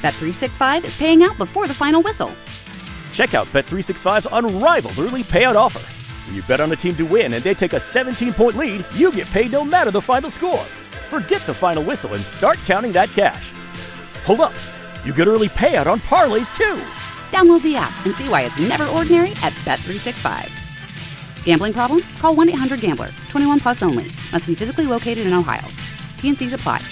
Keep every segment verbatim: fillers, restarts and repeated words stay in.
Bet three sixty-five is paying out before the final whistle. Check out Bet three sixty-five's unrivaled early payout offer. When you bet on a team to win and they take a seventeen-point lead, you get paid no matter the final score. Forget the final whistle and start counting that cash. Hold up. You get early payout on parlays, too. Download the app and see why it's never ordinary at Bet three sixty-five. Gambling problem? Call one eight hundred gambler. twenty-one plus only. Must be physically located in Ohio. T N Cs apply.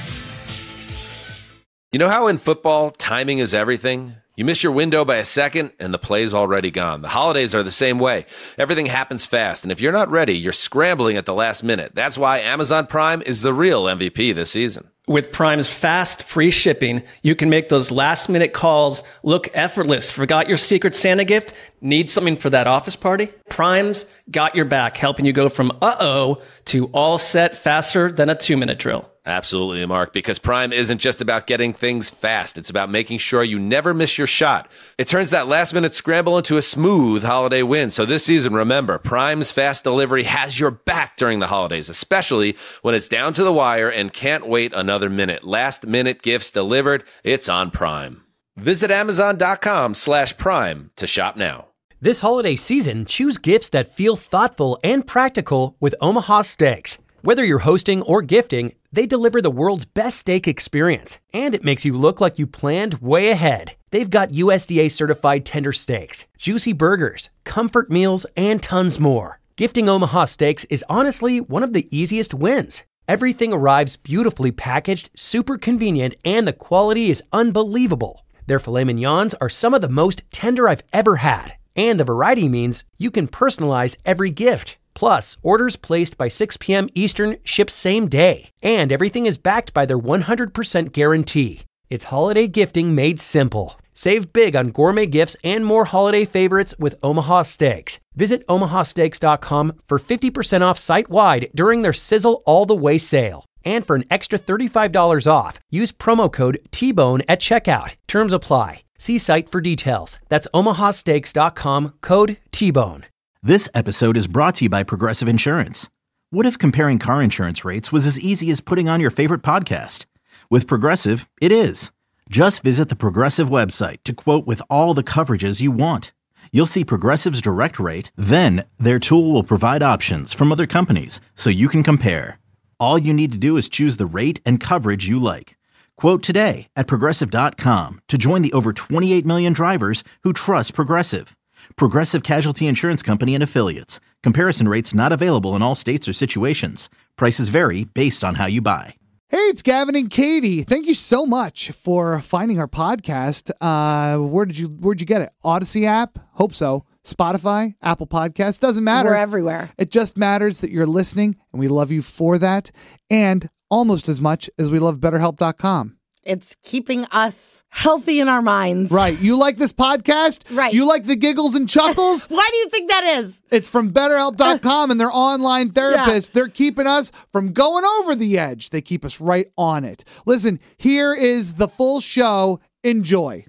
You know how in football, timing is everything? You miss your window by a second, and the play's already gone. The holidays are the same way. Everything happens fast, and if you're not ready, you're scrambling at the last minute. That's why Amazon Prime is the real M V P this season. With Prime's fast, free shipping, you can make those last-minute calls look effortless. Forgot your Secret Santa gift? Need something for that office party? Prime's got your back, helping you go from uh-oh to all set faster than a two-minute drill. Absolutely, Mark, because Prime isn't just about getting things fast. It's about making sure you never miss your shot. It turns that last-minute scramble into a smooth holiday win. So this season, remember, Prime's fast delivery has your back during the holidays, especially when it's down to the wire and can't wait another minute. Last-minute gifts delivered, it's on Prime. Visit Amazon.com slash Prime to shop now. This holiday season, choose gifts that feel thoughtful and practical with Omaha Steaks. Whether you're hosting or gifting, they deliver the world's best steak experience, and it makes you look like you planned way ahead. They've got U S D A-certified tender steaks, juicy burgers, comfort meals, and tons more. Gifting Omaha Steaks is honestly one of the easiest wins. Everything arrives beautifully packaged, super convenient, and the quality is unbelievable. Their filet mignons are some of the most tender I've ever had, and the variety means you can personalize every gift. Plus, orders placed by six p.m. Eastern ship same day. And everything is backed by their one hundred percent guarantee. It's holiday gifting made simple. Save big on gourmet gifts and more holiday favorites with Omaha Steaks. Visit omaha steaks dot com for fifty percent off site-wide during their Sizzle All the Way sale. And for an extra thirty-five dollars off, use promo code T Bone at checkout. Terms apply. See site for details. That's omaha steaks dot com, code T Bone. This episode is brought to you by Progressive Insurance. What if comparing car insurance rates was as easy as putting on your favorite podcast? With Progressive, it is. Just visit the Progressive website to quote with all the coverages you want. You'll see Progressive's direct rate, then their tool will provide options from other companies so you can compare. All you need to do is choose the rate and coverage you like. Quote today at progressive dot com to join the over twenty-eight million drivers who trust Progressive. Progressive Casualty Insurance Company and Affiliates. Comparison rates not available in all states or situations. Prices vary based on how you buy. Hey, it's Gavin and Katie. Thank you so much for finding our podcast. Uh, where did you Where'd you get it? Odyssey app? Hope so. Spotify, Apple Podcasts, doesn't matter. We're everywhere. It just matters that you're listening, and we love you for that. And almost as much as we love BetterHelp dot com. It's keeping us healthy in our minds. Right. You like this podcast? Right. You like the giggles and chuckles? Why do you think that is? It's from BetterHelp dot com and their online therapists. Yeah. They're keeping us from going over the edge. They keep us right on it. Listen, here is the full show. Enjoy.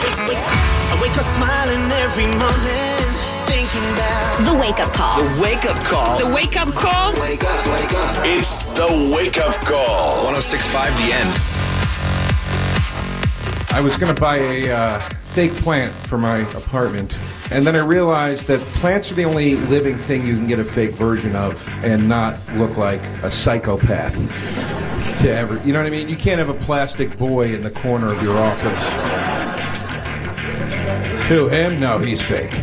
I wake up smiling every morning, thinking about the wake up call. The wake up call. The wake up call. Wake up, wake up. It's the wake up call. one oh six point five The End. I was going to buy a uh, fake plant for my apartment, and then I realized that plants are the only living thing you can get a fake version of and not look like a psychopath to ever. You know what I mean? You can't have a plastic boy in the corner of your office. Who? Him? No, he's fake.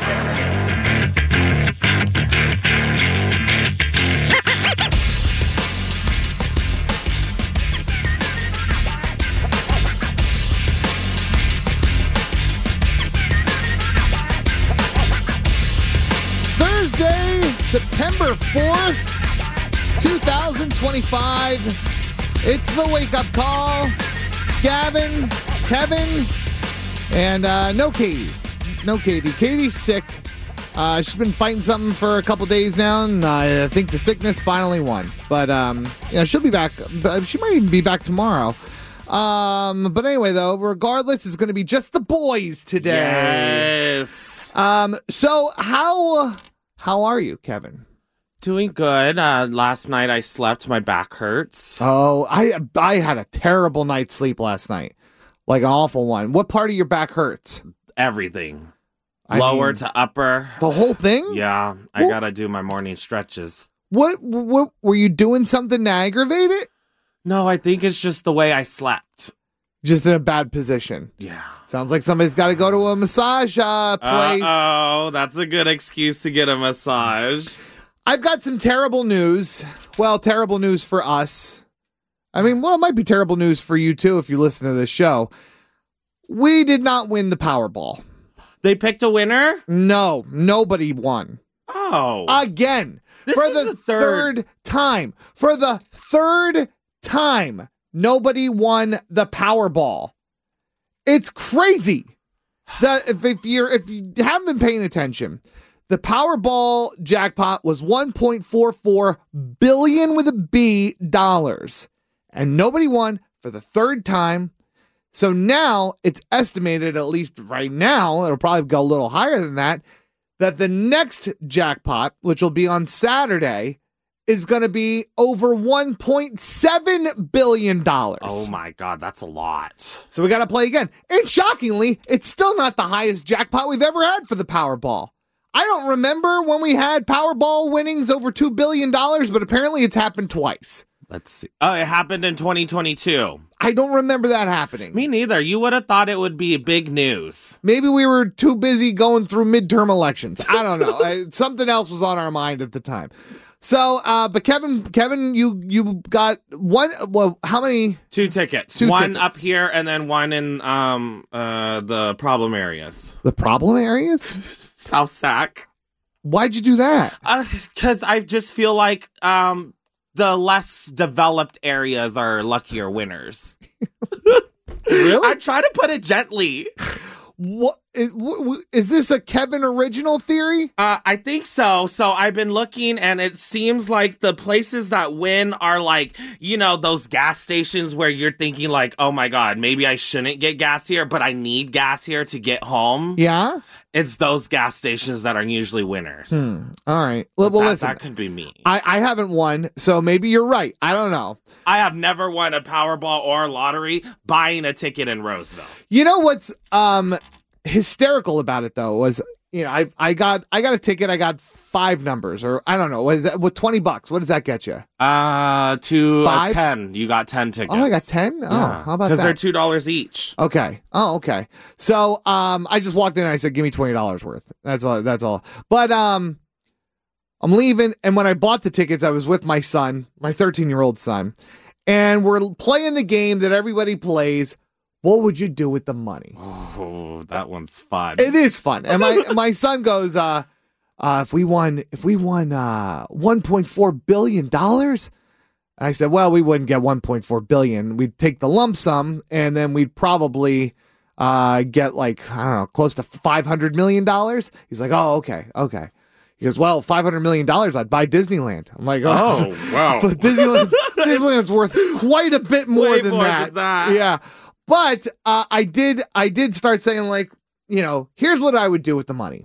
Thursday, September fourth, twenty twenty-five. It's the wake-up call. It's Gavin, Kevin, and uh, no Katie. No Katie. Katie's sick. Uh, she's been fighting something for a couple days now, and I think the sickness finally won. But um, yeah, she'll be back. She might even be back tomorrow. Um, but anyway, though, regardless, it's going to be just the boys today. Yes. Um. So how how are you, Kevin? Doing good. Uh, last night I slept. My back hurts. Oh, I I had a terrible night's sleep last night. Like an awful one. What part of your back hurts? Everything. I Lower mean, to upper. The whole thing? Yeah, I Well- gotta do my morning stretches. What, what, were you doing something to aggravate it? No, I think it's just the way I slept. Just in a bad position. Yeah. Sounds like somebody's got to go to a massage uh, place. Oh, that's a good excuse to get a massage. I've got some terrible news. Well, terrible news for us. I mean, well, it might be terrible news for you too if you listen to this show. We did not win the Powerball. They picked a winner? No, nobody won. Oh. Again. This for is the, the third. third time. For the third time. Nobody won the Powerball. It's crazy that if, if you're if you haven't been paying attention, the Powerball jackpot was one point four four billion with a B dollars, and nobody won for the third time. So now it's estimated, at least right now, it'll probably go a little higher than that, that the next jackpot, which will be on Saturday, is going to be over one point seven billion dollars. Oh my God, that's a lot. So we got to play again. And shockingly, it's still not the highest jackpot we've ever had for the Powerball. I don't remember when we had Powerball winnings over two billion dollars, but apparently it's happened twice. Let's see. Oh, it happened in twenty twenty-two. I don't remember that happening. Me neither. You would have thought it would be big news. Maybe we were too busy going through midterm elections. I don't know. I, something else was on our mind at the time. So, uh, but Kevin, Kevin, you you got one. Well, how many? Two tickets. Two one tickets. up here and then one in um uh the problem areas. The problem areas? South Sac. Why'd you do that? Because I just feel like um the less developed areas are luckier winners. Really? I try to put it gently. What is, is this a Kevin original theory? Uh, I think so. So I've been looking, and it seems like the places that win are like, you know, those gas stations where you're thinking like, oh my God, maybe I shouldn't get gas here, but I need gas here to get home. Yeah. It's those gas stations that are usually winners. Hmm. All right. Well, well that, listen. that could be me. I, I haven't won, so maybe you're right. I don't know. I have never won a Powerball or lottery buying a ticket in Roseville. You know what's um hysterical about it though was, you know, I I got I got a ticket. I got five numbers, or I don't know. What is that? With twenty bucks, what does that get you? Uh, to Five? uh, ten. You got ten tickets. Oh, I got ten. Oh, Yeah. how about that? Because they're two dollars each. Okay. Oh, okay. So, um, I just walked in and I said, "Give me twenty dollars worth." That's all. That's all. But um, I'm leaving, and when I bought the tickets, I was with my son, my thirteen year old son, and we're playing the game that everybody plays. What would you do with the money? Oh, that one's fun. It is fun, and my my son goes, uh, uh, "If we won, if we won, uh, one point four billion dollars." I said, well, we wouldn't get one point four billion. We'd take the lump sum, and then we'd probably uh, get like, I don't know, close to five hundred million dollars. He's like, oh, okay, okay. He goes, well, five hundred million dollars, I'd buy Disneyland. I'm like, oh, Oh, wow. But Disneyland, Disneyland's worth quite a bit more, Way than, more that. than that. Yeah. But uh, I did, I did start saying like, you know, here's what I would do with the money.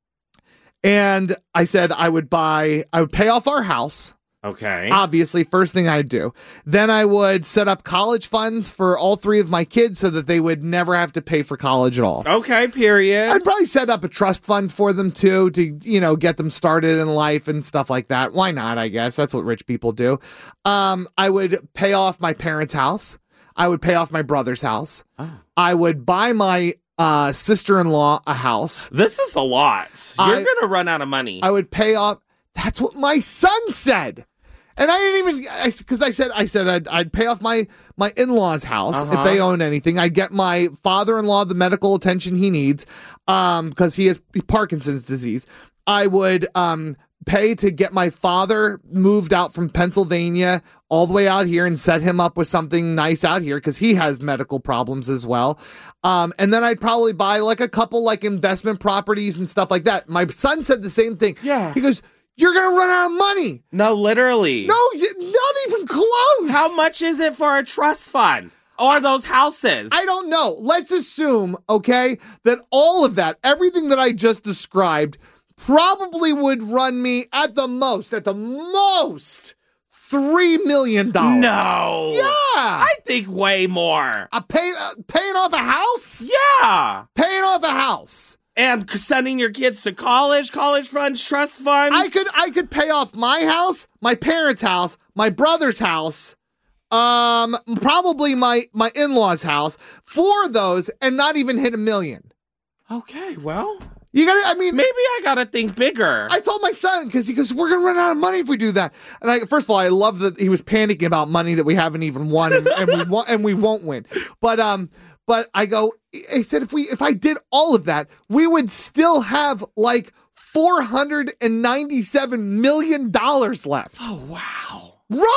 And I said I would buy, I would pay off our house. Okay. Obviously, first thing I'd do. Then I would set up college funds for all three of my kids so that they would never have to pay for college at all. Okay, period. I'd probably set up a trust fund for them too, to, you know, get them started in life and stuff like that. Why not? I guess that's what rich people do. Um, I would pay off my parents' house. I would pay off my brother's house. Oh. I would buy my uh, sister-in-law a house. This is a lot. You're I- going to run out of money. I would pay off. That's what my son said. And I didn't even, because I, I said, I said I'd, I'd pay off my, my in-laws' house Uh-huh. if they own anything. I'd get my father-in-law the medical attention he needs, um, because he has Parkinson's disease. I would um pay to get my father moved out from Pennsylvania all the way out here and set him up with something nice out here because he has medical problems as well. Um, and then I'd probably buy like a couple like investment properties and stuff like that. My son said the same thing. Yeah. He goes, you're going to run out of money. No, literally. No, you, not even close. How much is it for a trust fund? Or those houses? I don't know. Let's assume, okay, that all of that, everything that I just described, probably would run me at the most, at the most, three million dollars. No. Yeah. I think way more. A pay, uh, paying off a house? Yeah. Paying off a house. And sending your kids to college, college funds, trust funds. I could I could pay off my house, my parents' house, my brother's house, um, probably my, my in-laws' house, four of those, and not even hit a million. Okay, well... You gotta, I mean, maybe I gotta think bigger. I told my son, because he goes, we're gonna run out of money if we do that. And I, first of all, I love that he was panicking about money that we haven't even won, and, and we won't, and we won't win. But um, but I go, I said, if we, if I did all of that, we would still have like four hundred and ninety-seven million dollars left. Oh wow!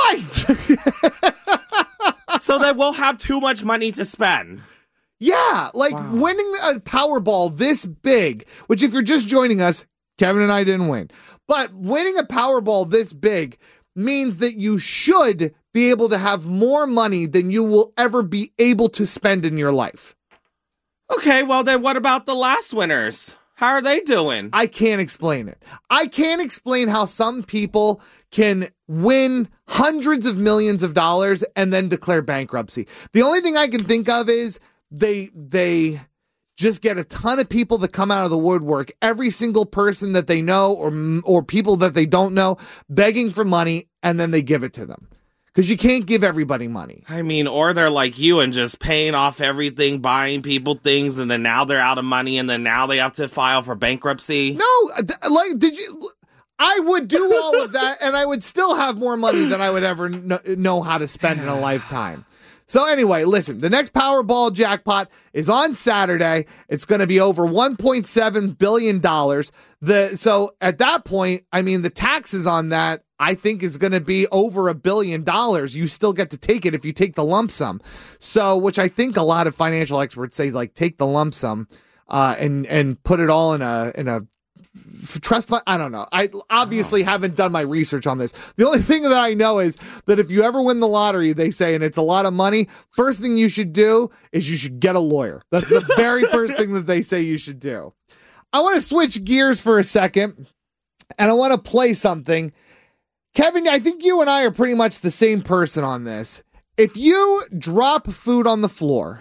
Right. So that we'll have too much money to spend. Yeah, like wow. winning a Powerball this big, which if you're just joining us, Kevin and I didn't win. But winning a Powerball this big means that you should be able to have more money than you will ever be able to spend in your life. Okay, well then what about the last winners? How are they doing? I can't explain it. I can't explain how some people can win hundreds of millions of dollars and then declare bankruptcy. The only thing I can think of is They they just get a ton of people that come out of the woodwork, every single person that they know or or people that they don't know, begging for money, and then they give it to them. Because you can't give everybody money. I mean, or they're like you and just paying off everything, buying people things, and then now they're out of money, and then now they have to file for bankruptcy. No, like, did you... I would do all of that, and I would still have more money than I would ever kn- know how to spend in a lifetime. So anyway, listen, the next Powerball jackpot is on Saturday. It's going to be over one point seven billion dollars. The so at that point, I mean, the taxes on that, I think, is going to be over a billion dollars. You still get to take it if you take the lump sum. So, which I think a lot of financial experts say, like, take the lump sum uh, and and put it all in a in a trust fund. I don't know. I obviously oh. haven't done my research on this. The only thing that I know is that if you ever win the lottery, they say, and it's a lot of money, first thing you should do is you should get a lawyer. That's the very first thing that they say you should do. I want to switch gears for a second, and I want to play something. Kevin, I think you and I are pretty much the same person on this. If you drop food on the floor,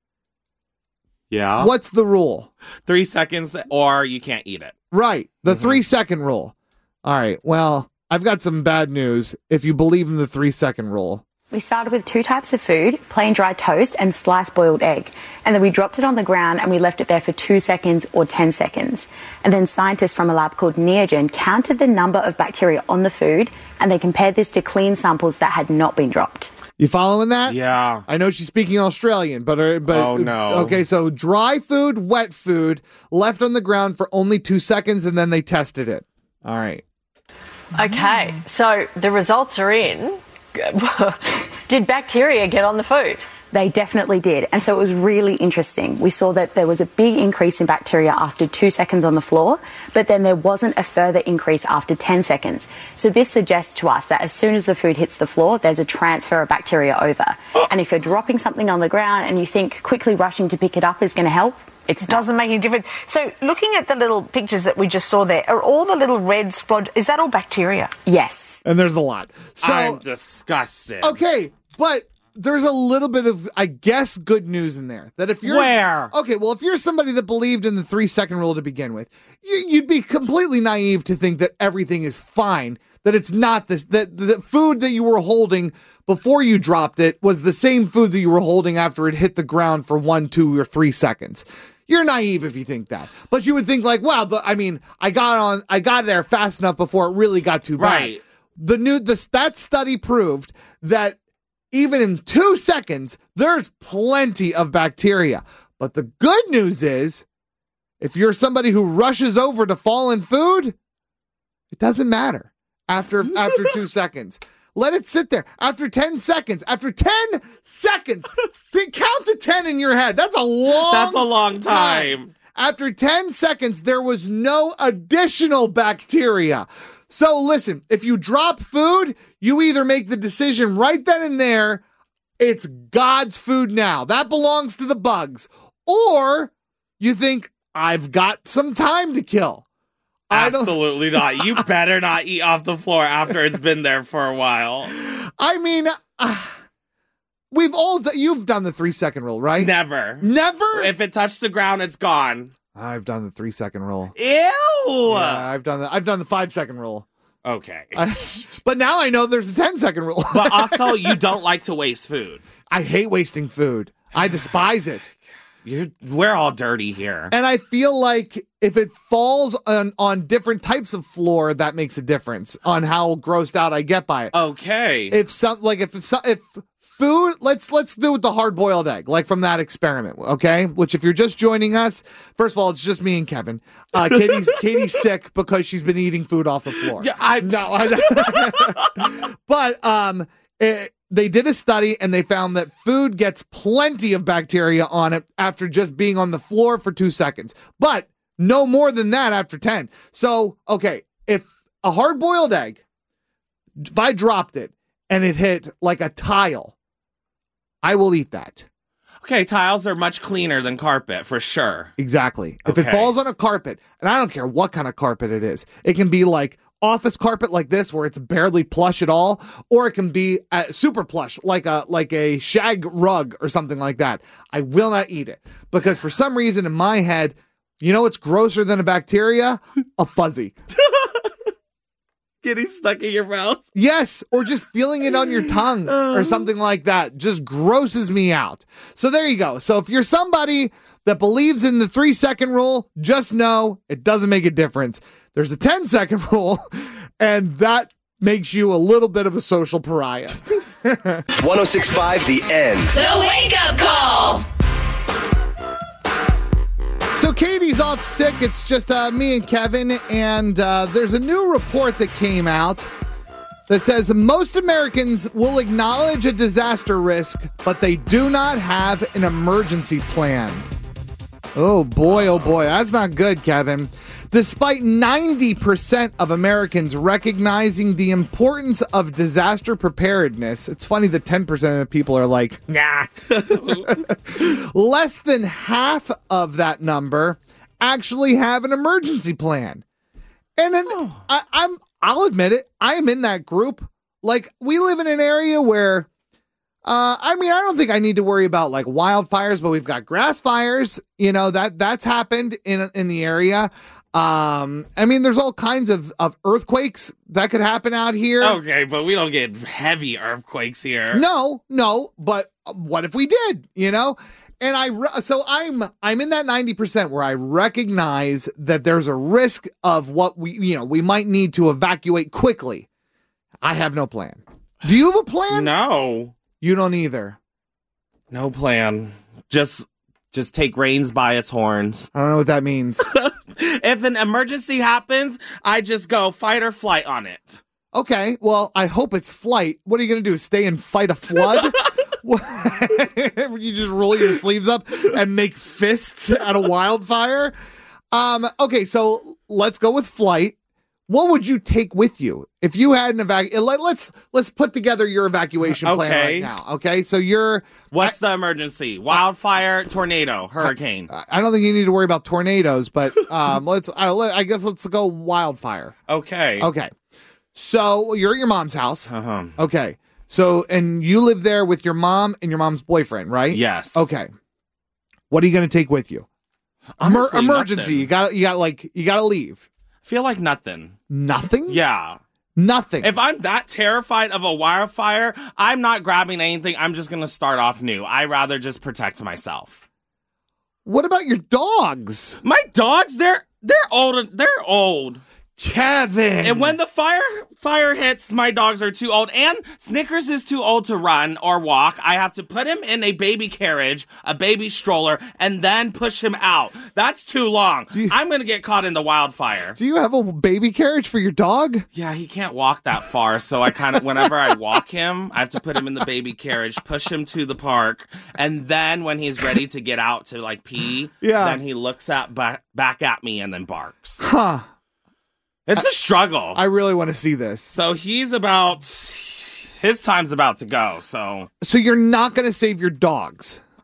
yeah, what's the rule? Three seconds or you can't eat it. Right. The mm-hmm. three second rule. All right. Well, I've got some bad news if you believe in the three second rule. We started with two types of food, plain dry toast and sliced boiled egg. And then we dropped it on the ground and we left it there for two seconds or ten seconds. And then scientists from a lab called Neogen counted the number of bacteria on the food and they compared this to clean samples that had not been dropped. You following that? Yeah. I know she's speaking Australian, but, uh, but oh no. Okay, so dry food, wet food, left on the ground for only two seconds, and then they tested it. All right. Okay, so the results are in. Did bacteria get on the food? They definitely did. And so it was really interesting. We saw that there was a big increase in bacteria after two seconds on the floor, but then there wasn't a further increase after ten seconds. So this suggests to us that as soon as the food hits the floor, there's a transfer of bacteria over. And if you're dropping something on the ground and you think quickly rushing to pick it up is going to help, It doesn't make any difference. So looking at the little pictures that we just saw there, are all the little red splodge, is that all bacteria? Yes. And there's a lot. So, I'm disgusted. Okay, but there's a little bit of, I guess, good news in there. That if you're Where? Okay, well, if you're somebody that believed in the three second rule to begin with, you, you'd be completely naive to think that everything is fine. That it's not this, that the food that you were holding before you dropped it was the same food that you were holding after it hit the ground for one, two, or three seconds. You're naive if you think that. But you would think like, wow, the, I mean, I got on, I got there fast enough before it really got too bad. Right. The new, the, that study proved that even in two seconds, there's plenty of bacteria. But the good news is, if you're somebody who rushes over to fallen food, it doesn't matter after after two seconds. Let it sit there. After ten seconds, after ten seconds, think, count to ten in your head. That's a long That's a long time. time. After ten seconds, there was no additional bacteria. So listen, if you drop food, you either make the decision right then and there, it's God's food now. That belongs to the bugs. Or you think, I've got some time to kill. I don't- Absolutely not. You better not eat off the floor after it's been there for a while. I mean, uh, we've all, d- you've done the three second rule, right? Never. Never? If it touched the ground, it's gone. I've done the three second rule. Ew. Yeah, I've done the, I've done the five second rule. Okay. Uh, but now I know there's a ten second rule. But also, you don't like to waste food. I hate wasting food. I despise it. You're, we're all dirty here. And I feel like if it falls on, on different types of floor, that makes a difference on how grossed out I get by it. Okay. If some, like if, if, some, if food, let's, let's do with the hard boiled egg, like from that experiment. Okay. Which if you're just joining us, first of all, it's just me and Kevin. Uh, Katie's, Katie's sick because she's been eating food off the floor. Yeah, I no, I, but, um, it, they did a study and they found that food gets plenty of bacteria on it after just being on the floor for two seconds, but no more than that after ten. So, okay, if a hard-boiled egg, if I dropped it and it hit like a tile, I will eat that. Okay, tiles are much cleaner than carpet, for sure. Exactly. If Okay. it falls on a carpet, and I don't care what kind of carpet it is, it can be like office carpet like this where it's barely plush at all, or it can be uh, super plush like a like a shag rug or something like that. I will not eat it because for some reason in my head, you know what's grosser than a bacteria? A fuzzy. Getting stuck in your mouth? Yes, or just feeling it on your tongue or something like that just grosses me out. So there you go. So if you're somebody that believes in the three second rule, just know it doesn't make a difference. There's a ten second rule, and that makes you a little bit of a social pariah. one oh six point five The End. The Wake Up Call. So Katie's off sick. It's just uh, me and Kevin, and uh, there's a new report that came out that says most Americans will acknowledge a disaster risk, but they do not have an emergency plan. Oh boy, oh boy, that's not good, Kevin. Despite ninety percent of Americans recognizing the importance of disaster preparedness, it's funny that ten percent of the people are like, nah. Less than half of that number actually have an emergency plan. And then I, I'm, I'll admit it, I am in that group. Like, we live in an area where Uh, I mean, I don't think I need to worry about like wildfires, but we've got grass fires. You know, that that's happened in in the area. Um, I mean, there's all kinds of, of earthquakes that could happen out here. Okay, but we don't get heavy earthquakes here. No, no, but what if we did, you know? And I, re- so I'm, I'm in that ninety percent where I recognize that there's a risk of what we, you know, we might need to evacuate quickly. I have no plan. Do you have a plan? No. You don't either. No plan. Just just take reins by its horns. I don't know what that means. If an emergency happens, I just go fight or flight on it. Okay, well, I hope it's flight. What are you going to do, stay and fight a flood? You just roll your sleeves up and make fists at a wildfire? Um, okay, so let's go with flight. What would you take with you if you had an evac? Let, let's let's put together your evacuation plan Okay. right now. Okay, so you're. What's the emergency? Wildfire, tornado, hurricane. I, I don't think you need to worry about tornadoes, but um, let's. I, I guess let's go wildfire. Okay. Okay, so you're at your mom's house. Uh-huh. Okay, so and you live there with your mom and your mom's boyfriend, right? Yes. Okay. What are you going to take with you? Honestly, Emer- emergency. nothing. You got. You got like. You got to leave. Feel like nothing. Nothing? Yeah. Nothing. If I'm that terrified of a wildfire, I'm not grabbing anything. I'm just going to start off new. I rather just protect myself. What about your dogs? My dogs, they're they're old. They're old. Kevin. And when the fire fire hits, my dogs are too old. And Snickers is too old to run or walk. I have to put him in a baby carriage, a baby stroller, and then push him out. That's too long. You, I'm going to get caught in the wildfire. Do you have a baby carriage for your dog? Yeah, he can't walk that far. So I kind of, whenever I walk him, I have to put him in the baby carriage, push him to the park. And then when he's ready to get out to like pee, yeah. then he looks at back, back at me and then barks. Huh. It's a struggle. I really want to see this. So he's about, his time's about to go, so. So you're not going to save your dogs?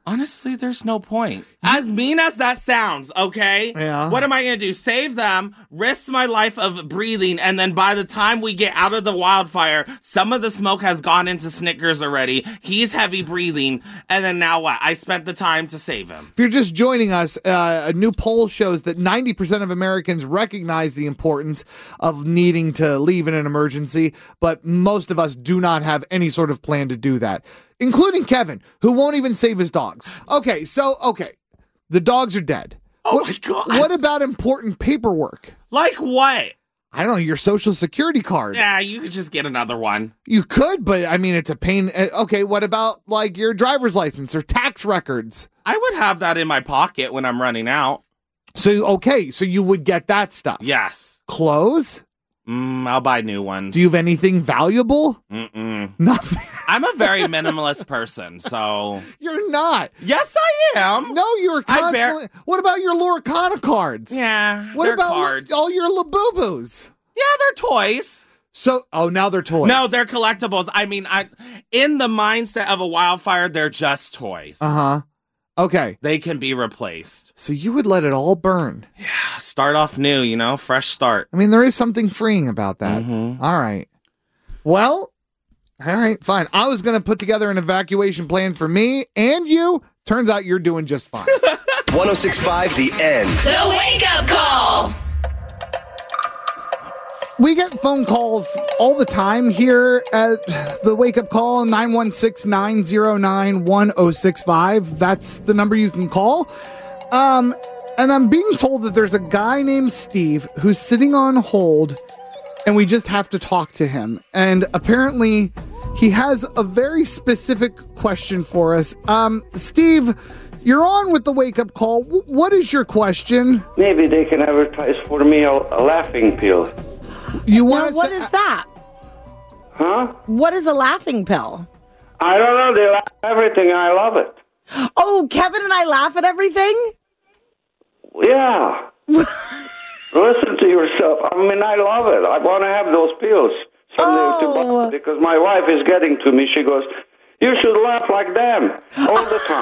Honestly, there's no point. As mean as that sounds, okay? Yeah. What am I going to do? Save them, risk my life of breathing, and then by the time we get out of the wildfire, some of the smoke has gone into Snickers already. He's heavy breathing, and then now what? I spent the time to save him. If you're just joining us, uh, a new poll shows that ninety percent of Americans recognize the importance of needing to leave in an emergency, but most of us do not have any sort of plan to do that, including Kevin, who won't even save his dogs. Okay, so, okay, the dogs are dead. Oh what, my God. What about important paperwork? Like what? I don't know, your social security card. Yeah, you could just get another one. You could, but I mean, it's a pain. Uh, Okay, what about like your driver's license or tax records? I would have that in my pocket when I'm running out. So, okay, so you would get that stuff. Yes. Clothes? Mm, I'll buy new ones. Do you have anything valuable? Mm-mm. Nothing. I'm a very minimalist person, so... You're not. Yes, I am. No, you're I constantly... bear- What about your Lorcana cards? Yeah, What they're about cards. all your Labubu's? Yeah, they're toys. So, oh, now they're toys. No, they're collectibles. I mean, I in the mindset of a wildfire, they're just toys. Uh-huh. Okay. They can be replaced. So you would let it all burn. Yeah, start off new, you know, fresh start. I mean, there is something freeing about that. Mm-hmm. All right. Well, all right, fine. I was going to put together an evacuation plan for me and you. Turns out you're doing just fine. one oh six point five The End. The Wake Up Call. We get phone calls all the time here at the Wake Up Call, nine one six, nine zero nine, one oh six five. That's the number you can call. Um, and I'm being told that there's a guy named Steve who's sitting on hold, and we just have to talk to him. And apparently he has a very specific question for us. Um, Steve, you're on with the Wake Up Call. W- what is your question? Maybe they can advertise for me a, a laughing pill. You Now, want what is that? Huh? What is a laughing pill? I don't know. They laugh at everything. I love it. Oh, Kevin and I laugh at everything? Yeah. Listen to yourself. I mean, I love it. I want to have those pills someday to buy because my wife is getting to me. She goes, "You should laugh like them all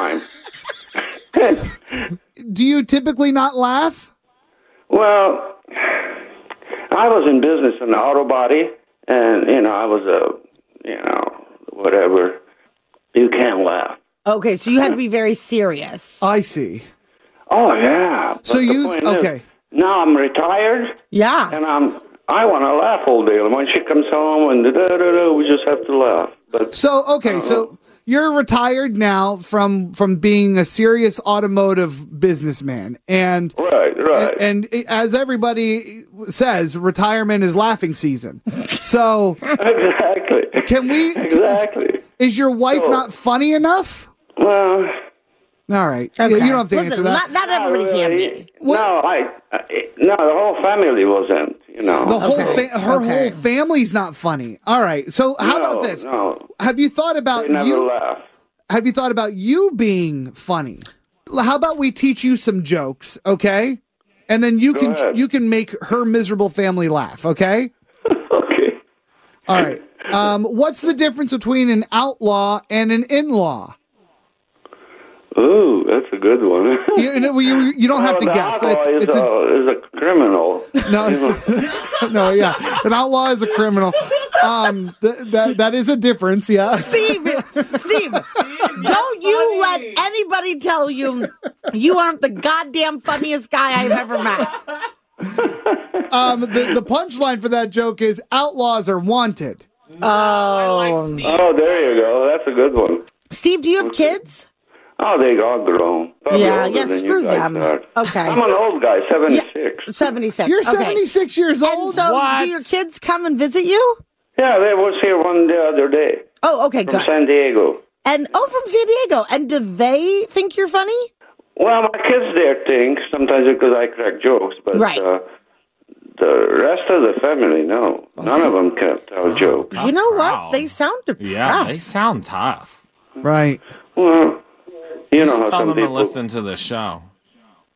the time." Do you typically not laugh? Well, I was in business in the auto body, and, you know, I was a, you know, whatever. You can't laugh. Okay, so you had to be very serious. I see. Oh, yeah. So But the you, point is, okay. now I'm retired. Yeah. And I'm, I want to laugh all day. And when she comes home, and da-da-da-da, we just have to laugh. But So, okay, so you're retired now from from being a serious automotive businessman. And Right, right. And, and as everybody says, retirement is laughing season. So Exactly. Can we Exactly. Is your wife So- not funny enough? Well, all right. Okay. You don't have to Listen, answer that. Not, not everybody can be. no, I, I, no, the whole family wasn't, you know. The whole Okay. fa- her Okay. whole family's not funny. All right. So how No, about this? No, Have you thought about they never you? laugh. Have you thought about you being funny? How about we teach you some jokes, okay? And then you Go can ahead. you can make her miserable family laugh, okay? Okay. All right. Um, what's the difference between an outlaw and an in-law? Ooh, that's a good one. You, you, know, you, you don't have Well, to the guess. outlaw It's, is, it's a, a, is a criminal. no, You know. it's, no, yeah. An outlaw is a criminal. Um, th- that that is a difference, yeah. Steve, Steve, don't you let anybody tell you you aren't the goddamn funniest guy I've ever met. Um, the, the punchline for that joke is outlaws are wanted. Oh. Oh, there you go. That's a good one. Steve, do you have kids? Oh, they all grown. Probably Yeah, older yeah, than screw you guys them. are. Okay. I'm an old guy, seventy-six. seventy-six. You're okay. seventy-six years And old? so What? do your kids come and visit you? Yeah, they was here one the other day Oh, okay, from good. San Diego. And oh, from San Diego. And do they think you're funny? Well, my kids there think sometimes because I crack jokes, but Right. uh, the rest of the family, no. None of them can tell jokes. You know what? crowd. They sound depressed. Yeah, they sound tough. Right. Well, you know how Tell some them to people... listen to the show.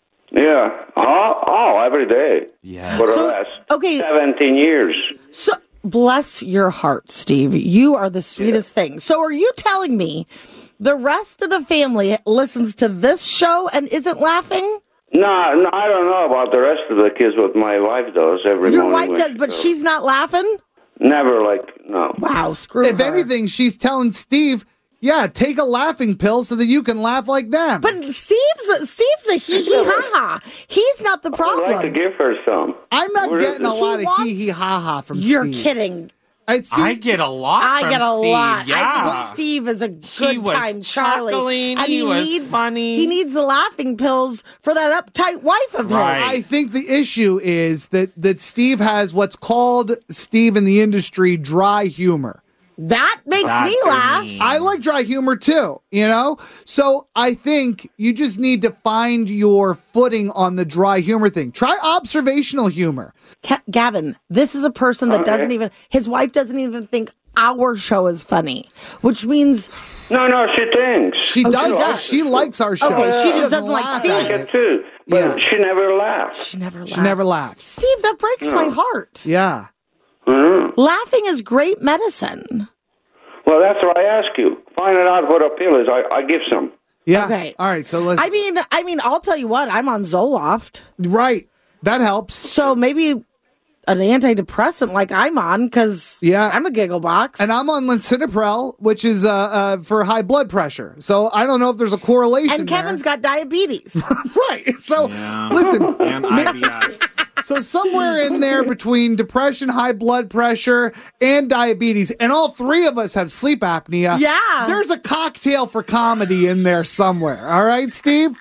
Yeah. Oh, oh, every day. Yeah. For the So, last okay. seventeen years. So bless your heart, Steve. You are the sweetest yeah. thing. So are you telling me the rest of the family listens to this show and isn't laughing? No, no, I don't know about the rest of the kids, what my wife does every Your morning. Your wife does, but goes. She's not laughing? Never, like, no. Wow, screw If her. anything, she's telling Steve, yeah, take a laughing pill so that you can laugh like them. But Steve's Steve's a hee hee ha ha. He's not the problem. I'd like to give her some. I'm not Where getting a He lot wants- of hee hee ha ha from You're Steve. kidding. I, see, I get a lot I from get a Steve, lot. yeah. I think Steve is a good He was time Charlie. chuckling, And he he, was needs funny. he needs the laughing pills for that uptight wife of his. Right. I think the issue is that, that Steve has what's called, Steve in the industry, dry humor. That makes That's me laugh. mean. I like dry humor too, you know? So I think you just need to find your footing on the dry humor thing. Try observational humor. Ca- Gavin, this is a person that Okay. doesn't even, his wife doesn't even think our show is funny, which means. No, no, she thinks. She Oh, does. she does. She likes our show. Okay, she just doesn't like laugh Steve. at I it. get too, but Yeah. she never laughs. She never laughs. She never laughs. Steve, that breaks my heart. Yeah. Mm-hmm. Laughing is great medicine. Well, that's what I ask you. Find out what a pill is. I, I give some. Yeah. Okay. All right. So let's. I mean, I mean, I'll tell you what, I'm on Zoloft. right. That helps. So maybe an antidepressant like I'm on, because Yeah. I'm a giggle box. And I'm on Lisinopril, which is uh, uh, for high blood pressure. So I don't know if there's a correlation. And Kevin's got diabetes. there. right. So Yeah. listen. And I B S. So somewhere in there between depression, high blood pressure, and diabetes, and all three of us have sleep apnea. Yeah. There's a cocktail for comedy in there somewhere. All right, Steve?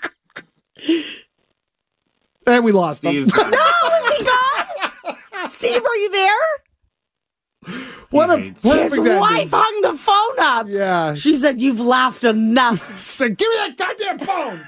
And we lost him. Steve's got No, is he gone? Steve, are you there? What a hates perfect His ending. wife hung the phone up. Yeah. She said, "You've laughed enough." said, give me that goddamn phone.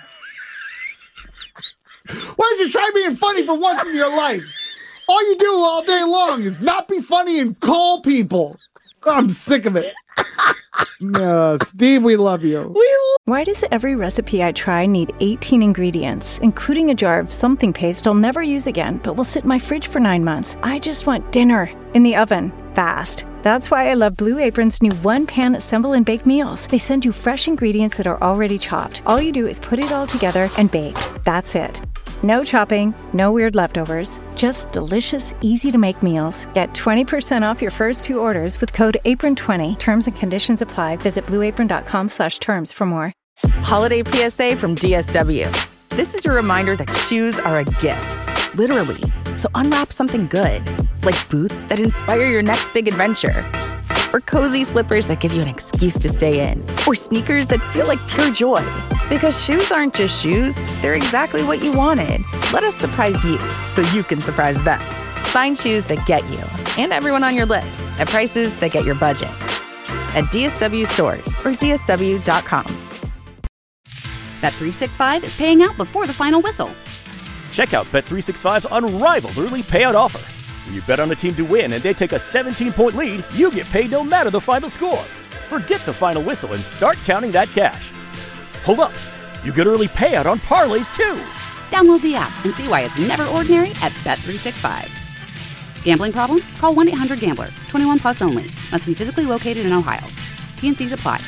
Why don't you try being funny for once in your life? All you do all day long is not be funny and call people. I'm sick of it. No, Steve, we love you. Why does every recipe I try need eighteen ingredients, including a jar of something paste I'll never use again, but will sit in my fridge for nine months? I just want dinner in the oven, fast. That's why I love Blue Apron's new one-pan assemble and bake meals. They send you fresh ingredients that are already chopped. All you do is put it all together and bake. That's it. No chopping, no weird leftovers, just delicious, easy-to-make meals. Get twenty percent off your first two orders with code apron twenty. Terms and conditions apply. Visit blueapron.com slash terms for more. Holiday P S A from D S W. This is your reminder that shoes are a gift, literally. So unwrap something good, like boots that inspire your next big adventure, or cozy slippers that give you an excuse to stay in, or sneakers that feel like pure joy. Because shoes aren't just shoes, they're exactly what you wanted. Let us surprise you so you can surprise them. Find shoes that get you and everyone on your list at prices that get your budget at D S W stores or D S W dot com. Bet three sixty-five is paying out before the final whistle. Check out Bet three sixty-five's unrivaled early payout offer. When you bet on a team to win and they take a seventeen-point lead, you get paid no matter the final score. Forget the final whistle and start counting that cash. Hold up. You get early payout on parlays, too. Download the app and see why it's never ordinary at Bet three sixty-five. Gambling problem? Call one eight hundred gambler. twenty-one plus only. Must be physically located in Ohio. T N Cs apply.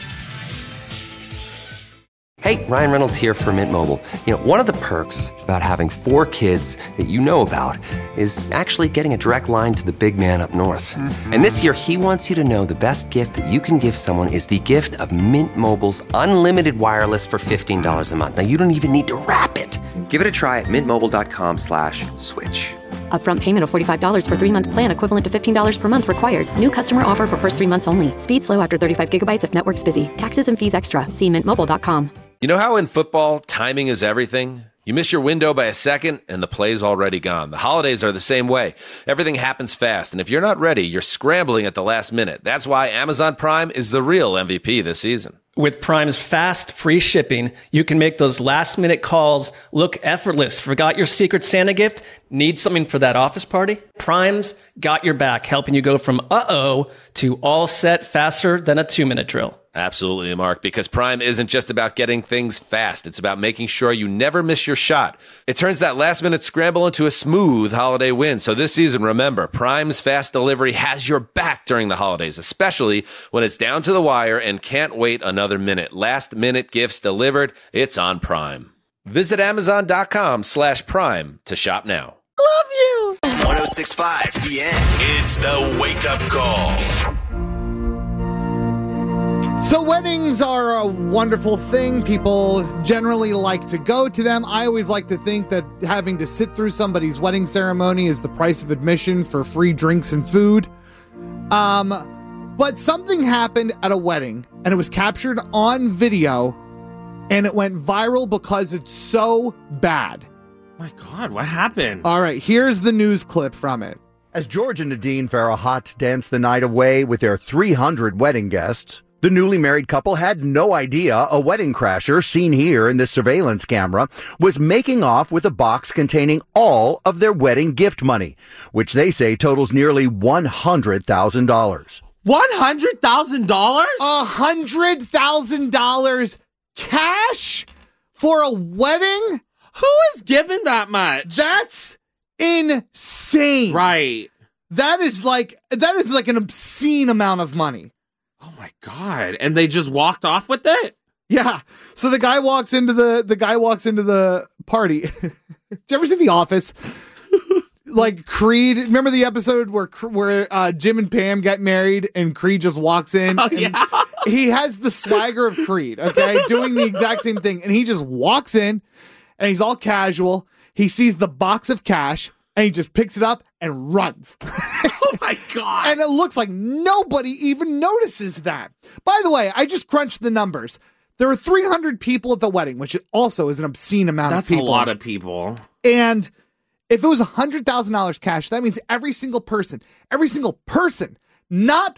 Hey, Ryan Reynolds here for Mint Mobile. You know, one of the perks about having four kids that you know about is actually getting a direct line to the big man up north. Mm-hmm. And this year, he wants you to know the best gift that you can give someone is the gift of Mint Mobile's unlimited wireless for fifteen dollars a month. Now, you don't even need to wrap it. Give it a try at mintmobile.com slash switch. Upfront payment of forty-five dollars for three-month plan equivalent to fifteen dollars per month required. New customer offer for first three months only. Speed slow after thirty-five gigabytes if network's busy. Taxes and fees extra. See mint mobile dot com. You know how in football, timing is everything? You miss your window by a second, and the play's already gone. The holidays are the same way. Everything happens fast, and if you're not ready, you're scrambling at the last minute. That's why Amazon Prime is the real M V P this season. With Prime's fast, free shipping, you can make those last-minute calls look effortless. Forgot your secret Santa gift? Need something for that office party? Prime's got your back, helping you go from uh-oh to all set faster than a two-minute drill. Absolutely, Mark, because Prime isn't just about getting things fast. It's about making sure you never miss your shot. It turns that last-minute scramble into a smooth holiday win. So this season, remember, Prime's fast delivery has your back during the holidays, especially when it's down to the wire and can't wait another minute. Last-minute gifts delivered. It's on Prime. Visit Amazon.com slash Prime to shop now. Love you. one oh six point five The End. It's the wake-up call. So weddings are a wonderful thing. People generally like to go to them. I always like to think that having to sit through somebody's wedding ceremony is the price of admission for free drinks and food. Um, but something happened at a wedding, and it was captured on video, and it went viral because it's so bad. My God, what happened? All right, here's the news clip from it. As George and Nadine Farah danced the night away with their three hundred wedding guests, the newly married couple had no idea a wedding crasher, seen here in this surveillance camera, was making off with a box containing all of their wedding gift money, which they say totals nearly one hundred thousand dollars. one hundred thousand dollars? one hundred thousand dollars cash for a wedding? Who is giving that much? That's insane. Right. That is like that is like an obscene amount of money. Oh my God. And they just walked off with it? Yeah. So the guy walks into the the guy walks into the party. Did you ever see The Office? Like Creed, remember the episode where where uh, Jim and Pam get married and Creed just walks in? Oh, and yeah. He has the swagger of Creed, okay? Doing the exact same thing. And he just walks in and he's all casual. He sees the box of cash and he just picks it up and runs. Oh my God. And it looks like nobody even notices that. By the way, I just crunched the numbers. There were three hundred people at the wedding, which also is an obscene amount That's of people. That's a lot of people. And if it was one hundred thousand dollars cash, that means every single person, every single person, not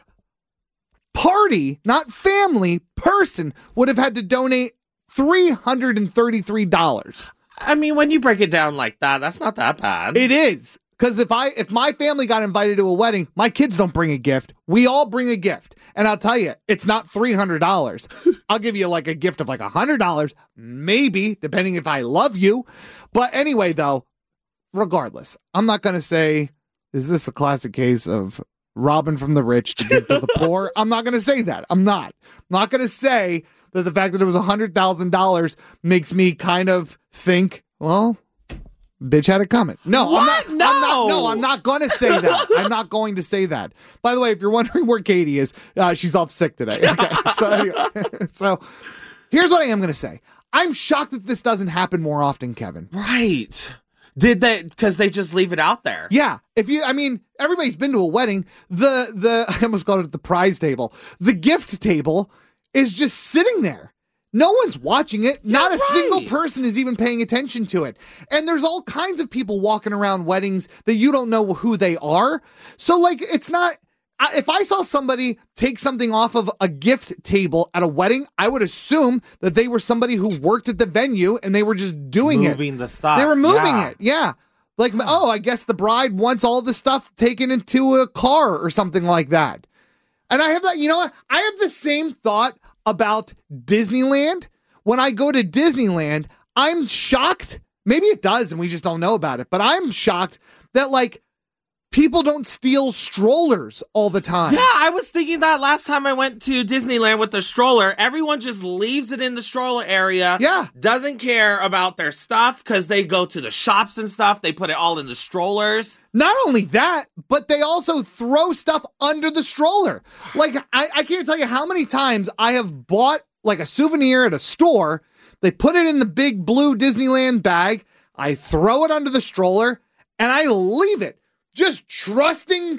party, not family, person would have had to donate three hundred thirty-three dollars. I mean, when you break it down like that, that's not that bad. It is. Because if I if my family got invited to a wedding, my kids don't bring a gift. We all bring a gift. And I'll tell you, it's not three hundred dollars. I'll give you like a gift of like one hundred dollars, maybe, depending if I love you. But anyway, though, regardless, I'm not going to say, is this a classic case of robbing from the rich to give to the poor? I'm not going to say that. I'm not. I'm not going to say that the fact that it was one hundred thousand dollars makes me kind of think, well, bitch had it coming. No, what? I'm not, no, I'm not, no, I'm not going to say that. I'm not going to say that. By the way, if you're wondering where Katie is, uh, she's off sick today. Okay, so, anyway, so here's what I am going to say. I'm shocked that this doesn't happen more often, Kevin. Right. Did they, because they just leave it out there? Yeah. If you, I mean, everybody's been to a wedding. The, the, I almost called it the prize table. The gift table is just sitting there. No one's watching it. Not a right. single person is even paying attention to it. And there's all kinds of people walking around weddings that you don't know who they are. So, like, it's not, if I saw somebody take something off of a gift table at a wedding, I would assume that they were somebody who worked at the venue and they were just doing moving it. Moving the stuff. They were moving yeah. it. Yeah. Like, oh, I guess the bride wants all the stuff taken into a car or something like that. And I have that, you know what? I have the same thought about Disneyland. When I go to Disneyland, I'm shocked. Maybe it does and we just don't know about it, but I'm shocked that, like, people don't steal strollers all the time. Yeah, I was thinking that last time I went to Disneyland with the stroller. Everyone just leaves it in the stroller area. Yeah. Doesn't care about their stuff because they go to the shops and stuff. They put it all in the strollers. Not only that, but they also throw stuff under the stroller. Like, I, I can't tell you how many times I have bought, like, a souvenir at a store. They put it in the big blue Disneyland bag. I throw it under the stroller, and I leave it. Just trusting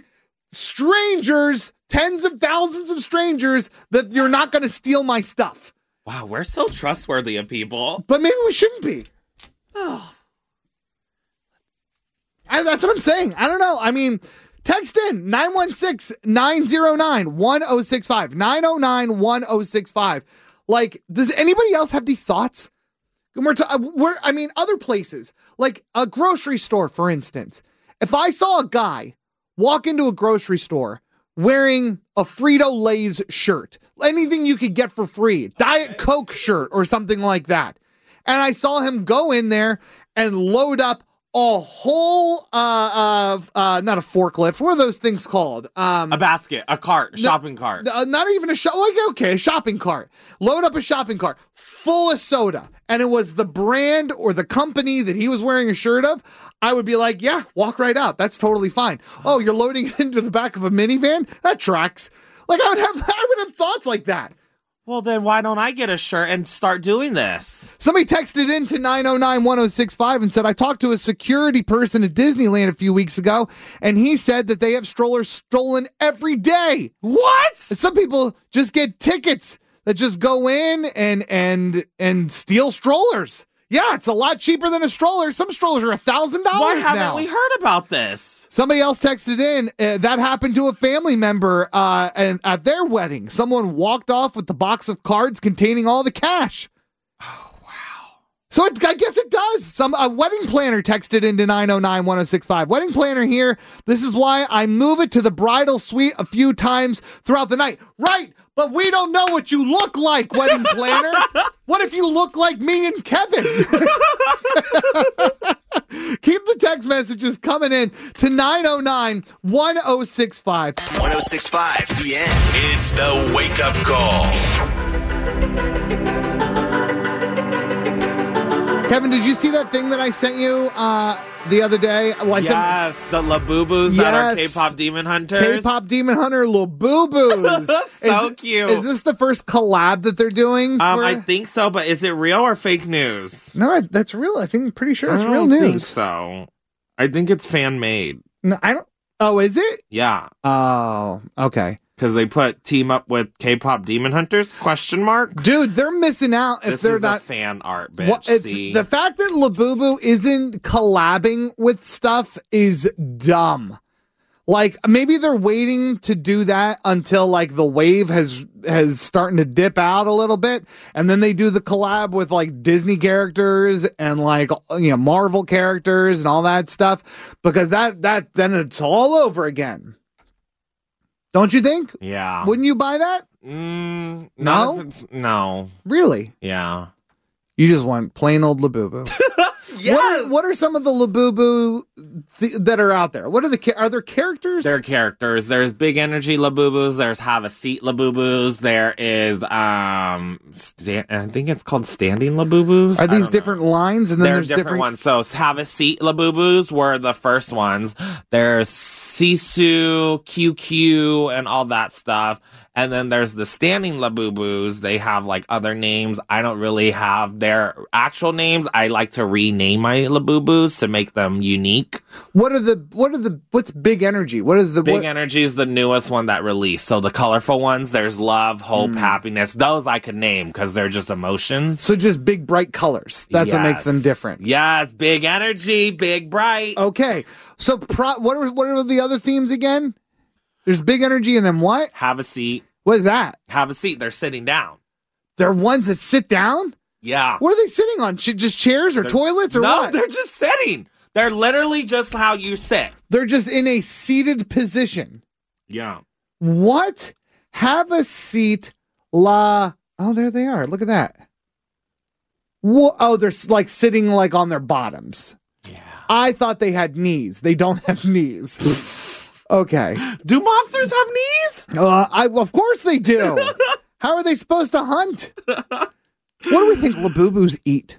strangers, tens of thousands of strangers, that you're not going to steal my stuff. Wow, we're so trustworthy of people. But maybe we shouldn't be. Oh. I, that's what I'm saying. I don't know. I mean, text in nine one six, nine oh nine, one oh six five. nine oh nine, one oh six five. Like, does anybody else have these thoughts? We're, ta- we're I mean, other places, like a grocery store, for instance. If I saw a guy walk into a grocery store wearing a Frito-Lay's shirt. Anything you could get for free. Diet Coke shirt or something like that. And I saw him go in there and load up a whole, uh, uh, uh, not a forklift. What are those things called? Um, a basket, a cart, a shopping no, cart. Uh, not even a shop. Like, okay, a shopping cart. Load up a shopping cart full of soda. And it was the brand or the company that he was wearing a shirt of. I would be like, yeah, walk right out. That's totally fine. Oh, you're loading it into the back of a minivan? That tracks. Like, I would have, I would have thoughts like that. Well, then why don't I get a shirt and start doing this? Somebody texted in to nine oh nine, one oh six five and said, I talked to a security person at Disneyland a few weeks ago, and he said that they have strollers stolen every day. What? Some people just get tickets that just go in and and and steal strollers. Yeah, it's a lot cheaper than a stroller. Some strollers are a thousand dollars now. Why haven't we heard about this? Somebody else texted in, uh, that happened to a family member uh, and, at their wedding. Someone walked off with the box of cards containing all the cash. Oh, wow. So it, I guess it does. Some a wedding planner texted into nine oh nine, one oh six five. Wedding planner here. This is why I move it to the bridal suite a few times throughout the night. Right. But we don't know what you look like, wedding planner. What if you look like me and Kevin? Keep the text messages coming in to nine oh nine, one oh six five. one oh six five, the end. It's the Wake Up Call. Kevin, did you see that thing that I sent you uh, the other day? Well, I yes, sent... the Labubus yes. that are K-pop demon hunters. K-pop demon hunter Labubus. So is, cute. Is this the first collab that they're doing? Um, for... I think so, but is it real or fake news? No, that's real. I think pretty sure it's I real don't news. think so. I think it's fan made. No, I don't. Oh, is it? Yeah. Oh, okay. Because they put team up with K-pop demon hunters? Question mark. Dude, they're missing out if this they're is not a fan art. Bitch. What, it's, See? the fact that Labubu isn't collabing with stuff is dumb. Like, maybe they're waiting to do that until like the wave has has starting to dip out a little bit, and then they do the collab with like Disney characters and like, you know, Marvel characters and all that stuff, because that that then it's all over again. Don't you think? Yeah. Wouldn't you buy that? Mm, no. No. Really? Yeah. You just want plain old Labubu. Yes! What are, what are some of the Labubu th- that are out there? What are the ca- are there characters? There are characters. There's Big Energy Labubus. There's Have a Seat Labubus. There is um, sta- I think it's called Standing Labubus. Are these different know. lines? And then there there's different, different ones. So Have a Seat Labubus were the first ones. There's Sisu, Q Q, and all that stuff. And then there's the Standing Labubus. They have like other names. I don't really have their actual names. I like to rename my Labubus to make them unique. What are the, what are the, what's Big Energy? What is the, Big what? Energy is the newest one that released. So the colorful ones, there's love, hope, mm. happiness. Those I could name because they're just emotions. So just big, bright colors. That's yes. what makes them different. Yes. Big Energy, big, bright. Okay. So pro- what are, what are the other themes again? There's Big Energy and then what? Have a Seat. What is that? Have a Seat. They're sitting down. They're ones that sit down? Yeah. What are they sitting on? Just chairs or they're, toilets or no, what? No, they're just sitting. They're literally just how you sit. They're just in a seated position. Yeah. What? Have a Seat, la... Oh, there they are. Look at that. Whoa. Oh, they're like sitting like on their bottoms. Yeah. I thought they had knees. They don't have knees. Okay. Do monsters have knees? Uh, I, of course they do. How are they supposed to hunt? What do we think Labubus eat?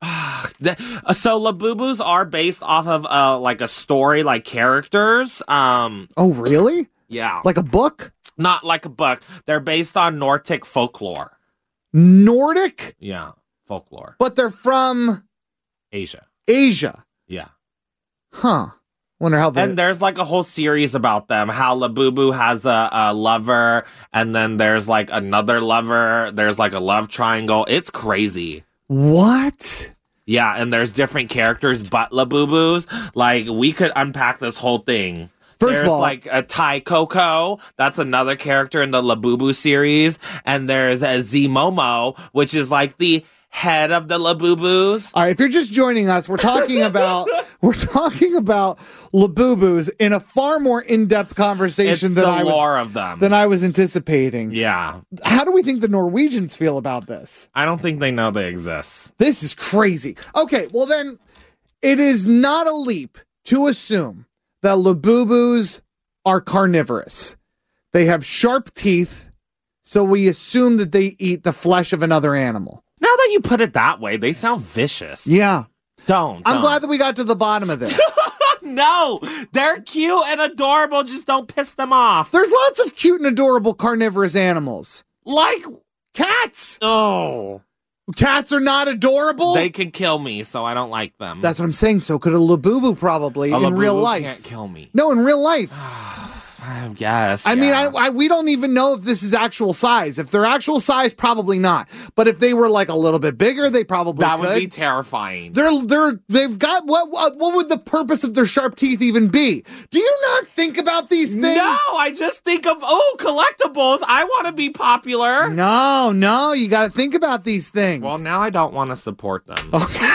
So Labubus are based off of uh, like a story, like characters. Um, oh, really? Yeah. Like a book? Not like a book. They're based on Nordic folklore. Nordic? Yeah, folklore. But they're from... Asia. Asia? Yeah. Huh. Wonder how they... And there's like a whole series about them. How Labubu has a, a lover, and then there's like another lover. There's like a love triangle. It's crazy. What? Yeah, and there's different characters but Labubus. Like, we could unpack this whole thing. First there's of all, like a Tai Coco. That's another character in the Labubu series. And there's a Z Momo, which is like the head of the Labubus. All right, if you're just joining us, we're talking about we're talking about Labubus in a far more in-depth conversation It's than the I was lore of them. than I was anticipating. Yeah. How do we think the Norwegians feel about this? I don't think they know they exist. This is crazy. Okay, well then, it is not a leap to assume that Labubus are carnivorous. They have sharp teeth, so we assume that they eat the flesh of another animal. Now that you put it that way, they sound vicious. Yeah. Don't. I'm don't. glad that we got to the bottom of this. No, they're cute and adorable. Just don't piss them off. There's lots of cute and adorable carnivorous animals. Like cats. Oh. Cats are not adorable? They can kill me, so I don't like them. That's what I'm saying. So could a Labubu probably A in Labubu real life. can't kill me. No, in real life. I guess. I yeah. mean, I, I we don't even know if this is actual size. If they're actual size, probably not. But if they were like a little bit bigger, they probably that could. would be terrifying. They're they're they've got what, what what would the purpose of their sharp teeth even be? Do you not think about these things? No, I just think of oh collectibles. I want to be popular. No, no, you got to think about these things. Well, now I don't want to support them. Okay.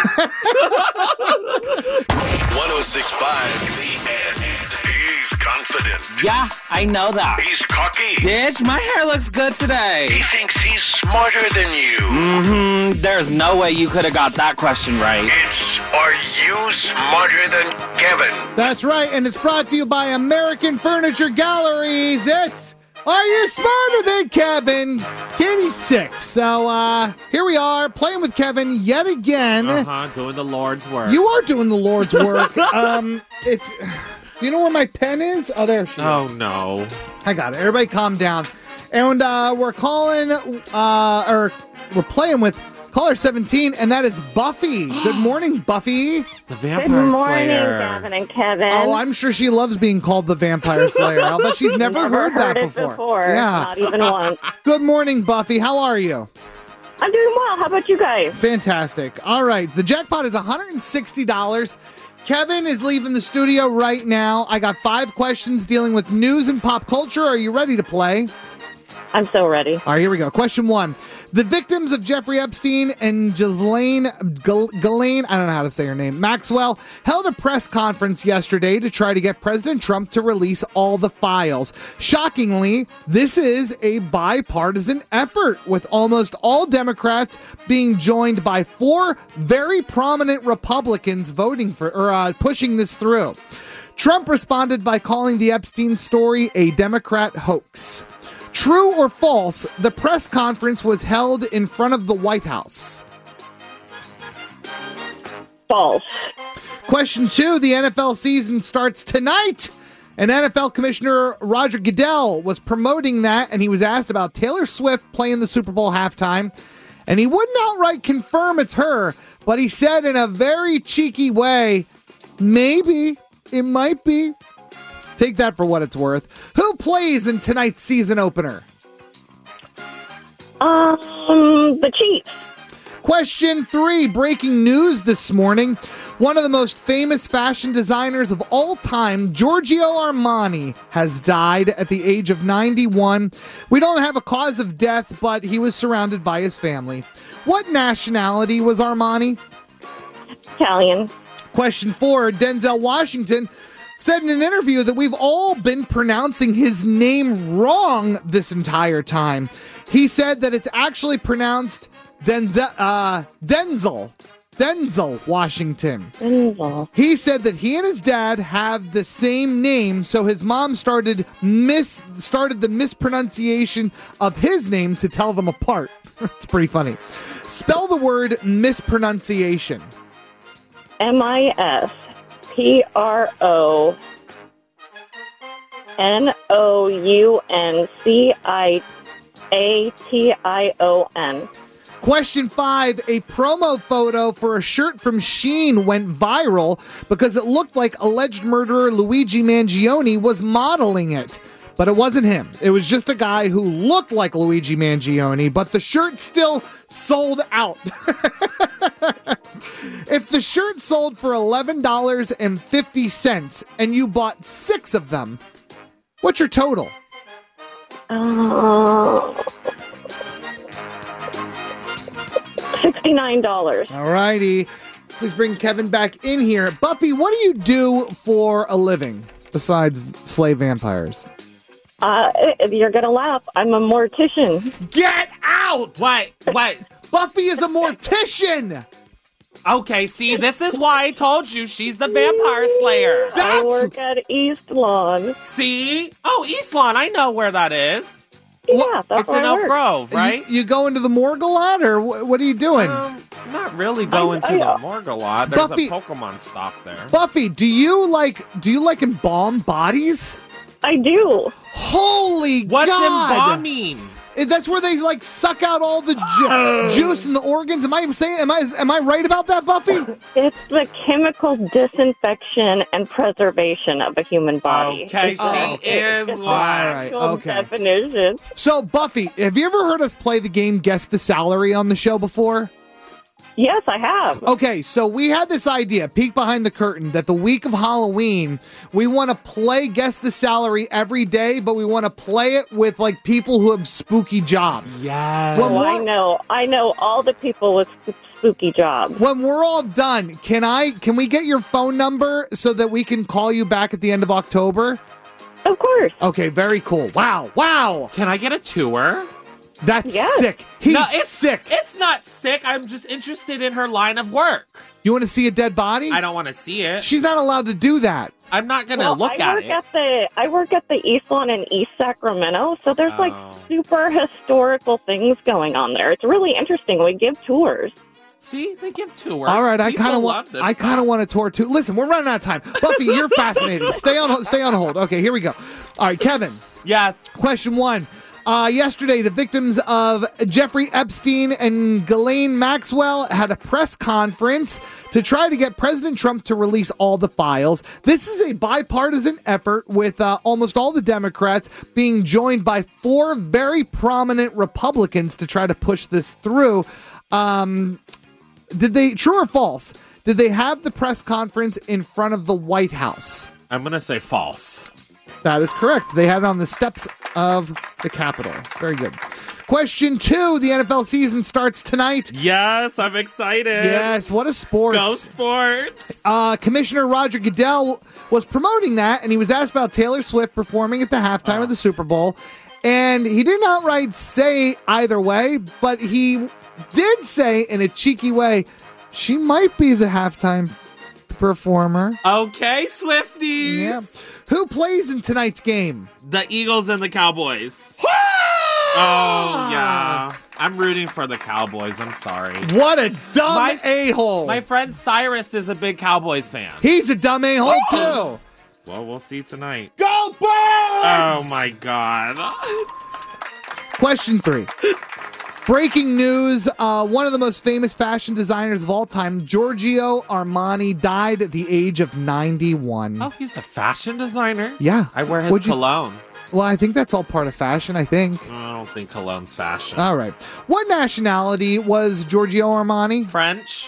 one oh six point five The End. He's confident. Yeah, I know that. He's cocky. Bitch, my hair looks good today. He thinks he's smarter than you. Mm-hmm. There's no way you could have got that question right. It's Are You Smarter Than Kevin? That's right, and it's brought to you by American Furniture Galleries. It's Are You Smarter Than Kevin? Katie's sick, so uh, here we are playing with Kevin yet again. Uh-huh, doing the Lord's work. You are doing the Lord's work. um, if do you know where my pen is? Oh, there she is. Oh, no. I got it. Everybody calm down. And uh, we're calling, uh, or we're playing with caller seventeen, and that is Buffy. Good morning, Buffy. The Vampire Good morning, Slayer. Gavin and Kevin. Oh, I'm sure she loves being called the Vampire Slayer. I'll bet she's never, Never heard, that heard it before. before, Yeah. not even once. Good morning, Buffy. How are you? I'm doing well. How about you guys? Fantastic. All right. The jackpot is one hundred sixty dollars. Kevin is leaving the studio right now. I got five questions dealing with news and pop culture. Are you ready to play? I'm so ready. All right, here we go. Question one. The victims of Jeffrey Epstein and Ghislaine, Ghislaine, I don't know how to say her name, Maxwell, held a press conference yesterday to try to get President Trump to release all the files. Shockingly, this is a bipartisan effort, with almost all Democrats being joined by four very prominent Republicans voting for, or uh, pushing this through. Trump responded by calling the Epstein story a Democrat hoax. True or false, the press conference was held in front of the White House? False. Question two, the N F L season starts tonight. And N F L Commissioner Roger Goodell was promoting that, and he was asked about Taylor Swift playing the Super Bowl halftime. And he wouldn't outright confirm it's her, but he said in a very cheeky way, maybe, it might be. Take that for what it's worth. Who plays in tonight's season opener? Um, the Chiefs. Question three, breaking news this morning. One of the most famous fashion designers of all time, Giorgio Armani, has died at the age of ninety-one. We don't have a cause of death, but he was surrounded by his family. What nationality was Armani? Italian. Question four, Denzel Washington said in an interview that we've all been pronouncing his name wrong this entire time. He said that it's actually pronounced Denzel, uh, Denzel, Denzel Washington. Denzel. He said that he and his dad have the same name, so his mom started mis started the mispronunciation of his name to tell them apart. It's pretty funny. Spell the word mispronunciation. M I S P R O N O U N C I A T I O N. Question five, a promo photo for a shirt from Shein went viral because it looked like alleged murderer Luigi Mangione was modeling it. But it wasn't him. It was just a guy who looked like Luigi Mangione, but the shirt still sold out. If the shirt sold for eleven dollars and fifty cents and you bought six of them, what's your total? Uh, sixty-nine dollars. All righty. Please bring Kevin back in here. Buffy, what do you do for a living besides slay vampires? Uh, you're going to laugh. I'm a mortician. Get out! Wait, wait. Buffy is a mortician! Okay, see, this is why I told you she's the vampire slayer. I work at East Lawn. See? Oh, East Lawn, I know where that is. Yeah, that's It's where in I Elk work. Grove, right? You, you go into the morgue a lot, or wh- what are you doing? Um, not really going I- to I- the morgue a lot. There's Buffy- a Pokemon stop there. Buffy, do you like do you like embalm bodies? I do. Holy What's God! embalming? Eh, That's where they like suck out all the ju- juice and the organs. Am I saying? Am I am I right about that, Buffy? It's the chemical disinfection and preservation of a human body. Okay, It's she the- is it's the one. Alright, actual okay. definition. So, Buffy, have you ever heard us play the game Guess the Salary on the show before? Yes, I have. Okay, so we had this idea, peek behind the curtain, that the week of Halloween, we want to play Guess the Salary every day, but we want to play it with like people who have spooky jobs. Yes. When Oh, I we're, know. I know all the people with sp- spooky jobs. when we're all done, can I can we get your phone number so that we can call you back at the end of October? Of course. Okay, very cool. Wow, wow. Can I get a tour? That's Yes. sick. He's no, it's sick. It's not sick. I'm just interested in her line of work. You want to see a dead body? I don't want to see it. She's not allowed to do that. I'm not gonna Well, look I at work it. at the I work at the East Lawn in East Sacramento, so there's like Oh. super historical things going on there. It's really interesting. We give tours. See, they give tours. All right, I People kind of love want. this I kind of stuff. want a tour too. Listen, we're running out of time. Buffy, you're fascinating. Stay on. Stay on hold. Okay, here we go. All right, Kevin. Yes. Question one. Uh, yesterday, the victims of Jeffrey Epstein and Ghislaine Maxwell had a press conference to try to get President Trump to release all the files. This is a bipartisan effort with uh, almost all the Democrats being joined by four very prominent Republicans to try to push this through. Um, did they, true or false, did they have the press conference in front of the White House? I'm gonna say false. That is correct. They had it on the steps of the Capitol. Very good. Question two. The N F L season starts tonight. Yes, I'm excited. Yes, what a sport. Go sports. Uh, Commissioner Roger Goodell was promoting that, and he was asked about Taylor Swift performing at the halftime Oh. of the Super Bowl. And he didn't outright say either way, but he did say in a cheeky way, she might be the halftime performer. Okay, Swifties. Yeah. Who plays in tonight's game? The Eagles and the Cowboys. Oh, yeah. I'm rooting for the Cowboys. I'm sorry. What a dumb My- a-hole. My friend Cyrus is a big Cowboys fan. He's a dumb a-hole, too. Well, we'll see tonight. Go Birds! Oh, my God. Question three. Breaking news. Uh, one of the most famous fashion designers of all time, Giorgio Armani, died at the age of ninety-one. Oh, he's a fashion designer? Yeah. I wear his Would you- cologne. Well, I think that's all part of fashion, I think. I don't think cologne's fashion. All right. What nationality was Giorgio Armani? French?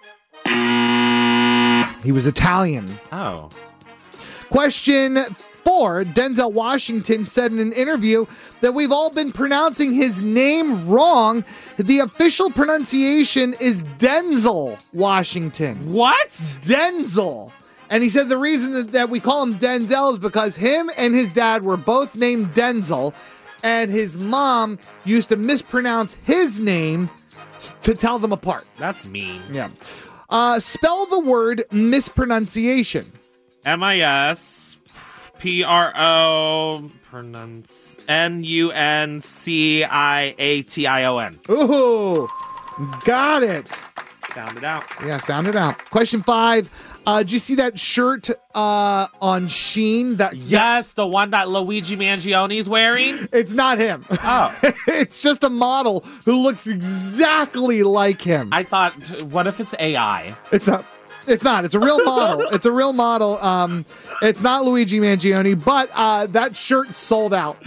He was Italian. Oh. Question four. Denzel Washington said in an interview that we've all been pronouncing his name wrong. The official pronunciation is Denzel Washington. What? Denzel. And he said the reason that, that we call him Denzel is because him and his dad were both named Denzel, and his mom used to mispronounce his name s- to tell them apart. That's mean. Yeah. Uh, spell the word mispronunciation. M I S P R O pronounce N U N C I A T I O N. Ooh, got it. Sound it out. Yeah, sound it out. Question five. Uh, did you see that shirt uh, on Shein? That Yes, the one that Luigi Mangioni's wearing. It's not him. Oh. It's just a model who looks exactly like him. I thought, what if it's A I? It's not. It's not. It's a real model. It's a real model. Um, it's not Luigi Mangione, but uh, that shirt sold out.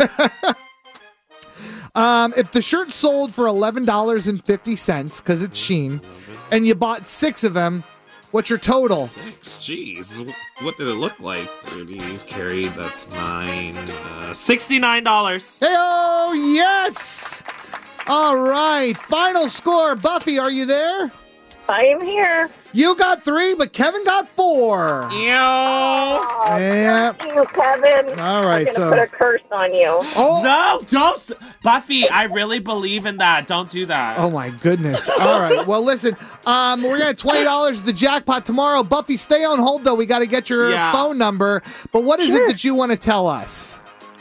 um, if the shirt sold for eleven dollars and fifty cents, because it's Shein, and you bought six of them, what's your total? Six. Jeez. What did it look like? thirty carried. That's nine. Uh, sixty-nine dollars. Hey, oh, yes! All right. Final score. Buffy, are you there? I am here. You got three, but Kevin got four. Ew. Oh, Yeah. thank you, Kevin. All right, I'm so- gonna put a curse on you. Oh. No, don't. s- Buffy, I really believe in that. Don't do that. Oh, my goodness. All right. Well, listen, um, we're going to have twenty dollars the jackpot tomorrow. Buffy, stay on hold, though. We got to get your Yeah. phone number. But what is Sure. it that you want to tell us?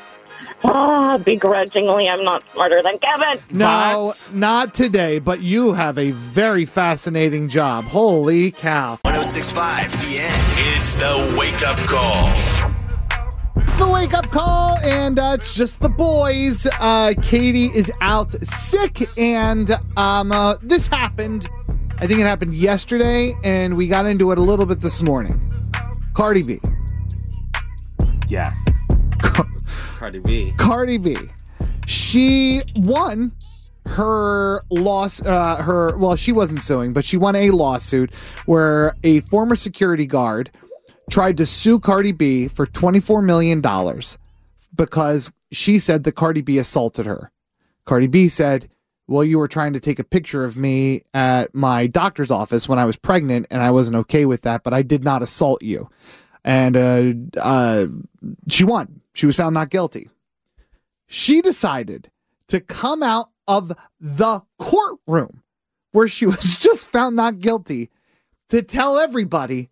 Ah, begrudgingly, I'm not smarter than Kevin. No, not today, but you have a very fascinating job. Holy cow. one oh six point five The End. It's the Wake Up Call. It's the wake up call, and uh, it's just the boys. Uh, Katie is out sick, and um, uh, this happened. I think it happened yesterday, and we got into it a little bit this morning. Cardi B. Yes. Cardi B. Cardi B. She won her loss. Uh, her well, she wasn't suing, but she won a lawsuit where a former security guard tried to sue Cardi B for twenty-four million dollars because she said that Cardi B assaulted her. Cardi B said, well, you were trying to take a picture of me at my doctor's office when I was pregnant, and I wasn't okay with that, but I did not assault you. And uh, uh, she won. She was found not guilty. She decided to come out of the courtroom where she was just found not guilty to tell everybody,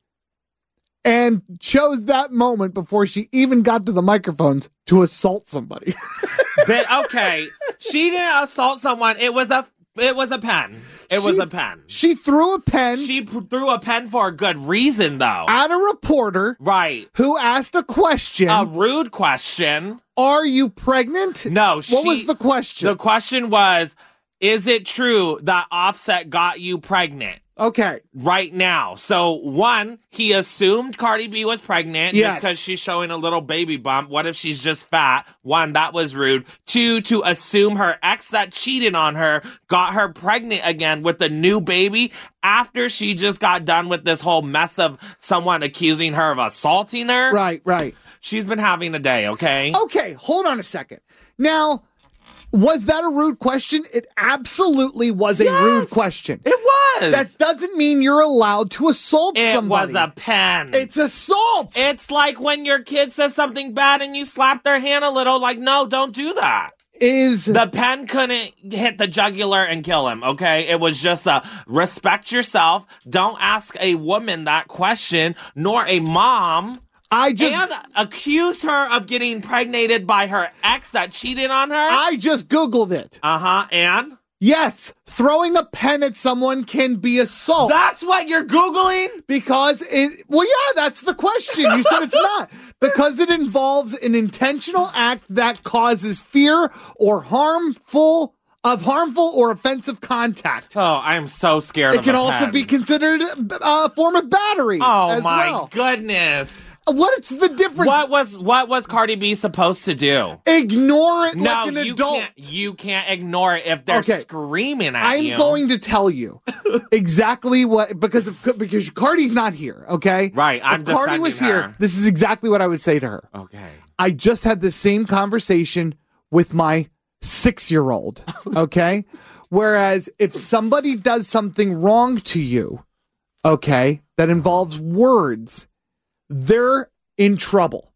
and chose that moment before she even got to the microphones to assault somebody. But okay, she didn't assault someone. It was a it was a pen. It was She- a pen. She threw a pen She p- threw a pen for a good reason, though. at a reporter Right. who asked a question. A rude question. Are you pregnant? No, she, What was the question? The question was, is it true that Offset got you pregnant? Okay. Right now. So, one, he assumed Cardi B was pregnant Yes. just because she's showing a little baby bump. What if she's just fat? One, that was rude. Two, to assume her ex that cheated on her got her pregnant again with a new baby after she just got done with this whole mess of someone accusing her of assaulting her. Right, right. She's been having a day, okay? Okay, hold on a second. Now, was that a rude question? It absolutely was a Yes, rude question. It was. That doesn't mean you're allowed to assault It somebody. was a pen. It's assault. It's like when your kid says something bad and you slap their hand a little, like, no, don't do that. Is The pen couldn't hit the jugular and kill him, okay? It was just a respect yourself. Don't ask a woman that question, nor a mom. I just and accused her of getting impregnated by her ex that cheated on her. I just Googled it. Uh-huh, and? Yes, throwing a pen at someone can be assault. That's what you're Googling? Because it, well, yeah, that's the question. You said it's not. Because it involves an intentional act that causes fear or harmful, of harmful or offensive contact. Oh, I am so scared It of can a also pen. be considered a form of battery. Oh, as my well. goodness. What's the difference? What was what was Cardi B supposed to do? Ignore it No, like an you adult. can't. You can't ignore it if they're Okay. screaming at I'm you. going to tell you exactly what because of because Cardi's not here. Okay, Right, I'm If Cardi defending was her. here, this is exactly what I would say to her. Okay. I just had the same conversation with my six-year-old. Okay, whereas if somebody does something wrong to you, okay, that involves words, they're in trouble.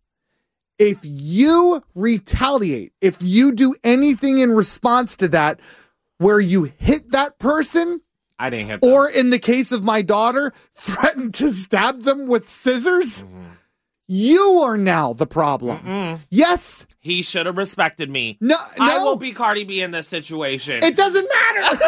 If you retaliate, if you do anything in response to that, where you hit that person, I didn't hit them. or in the case of my daughter, threaten to stab them with scissors, Mm-hmm. you are now the problem. Mm-mm. Yes. He should have respected me. No, I no. will be Cardi B in this situation. It doesn't matter.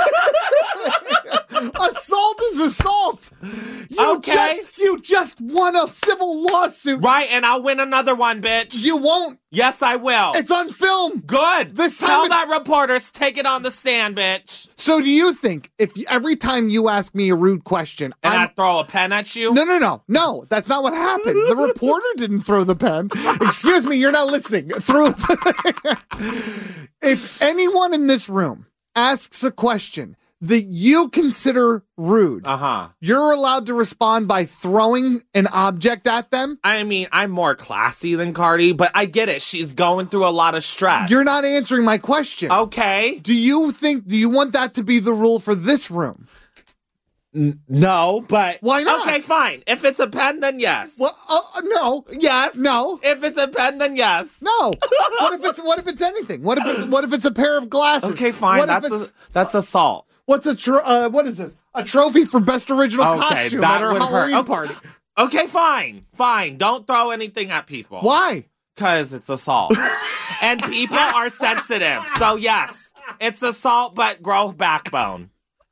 Assault is assault. You Okay. Just, you just won a civil lawsuit. Right, and I'll win another one, bitch. You won't. Yes, I will. It's on film. Good. This time Tell it's- that reporters take it on the stand, bitch. So do you think if every time you ask me a rude question, And I'm, I throw a pen at you? No, no, no. No, that's not what happened. The reporter didn't throw the pen. Excuse me, you're not listening. Threw If anyone in this room asks a question that you consider rude, Uh-huh. you're allowed to respond by throwing an object at them? I mean, I'm more classy than Cardi, but I get it. She's going through a lot of stress. You're not answering my question. Okay. Do you think, do you want that to be the rule for this room? N- no, but... Why not? Okay, fine. If it's a pen, then yes. Well, uh, no. Yes. No. If it's a pen, then yes. No. What if it's what if it's anything? What if it's what if it's a pair of glasses? Okay, fine. What That's if it's, a, that's assault. What's a tro- uh, what is this? A trophy for best original Okay, costume that at our would hurt. Halloween Okay. party. Okay, fine. Fine. Don't throw anything at people. Why? Because it's assault. And people are sensitive. So, yes, it's assault, but grow backbone.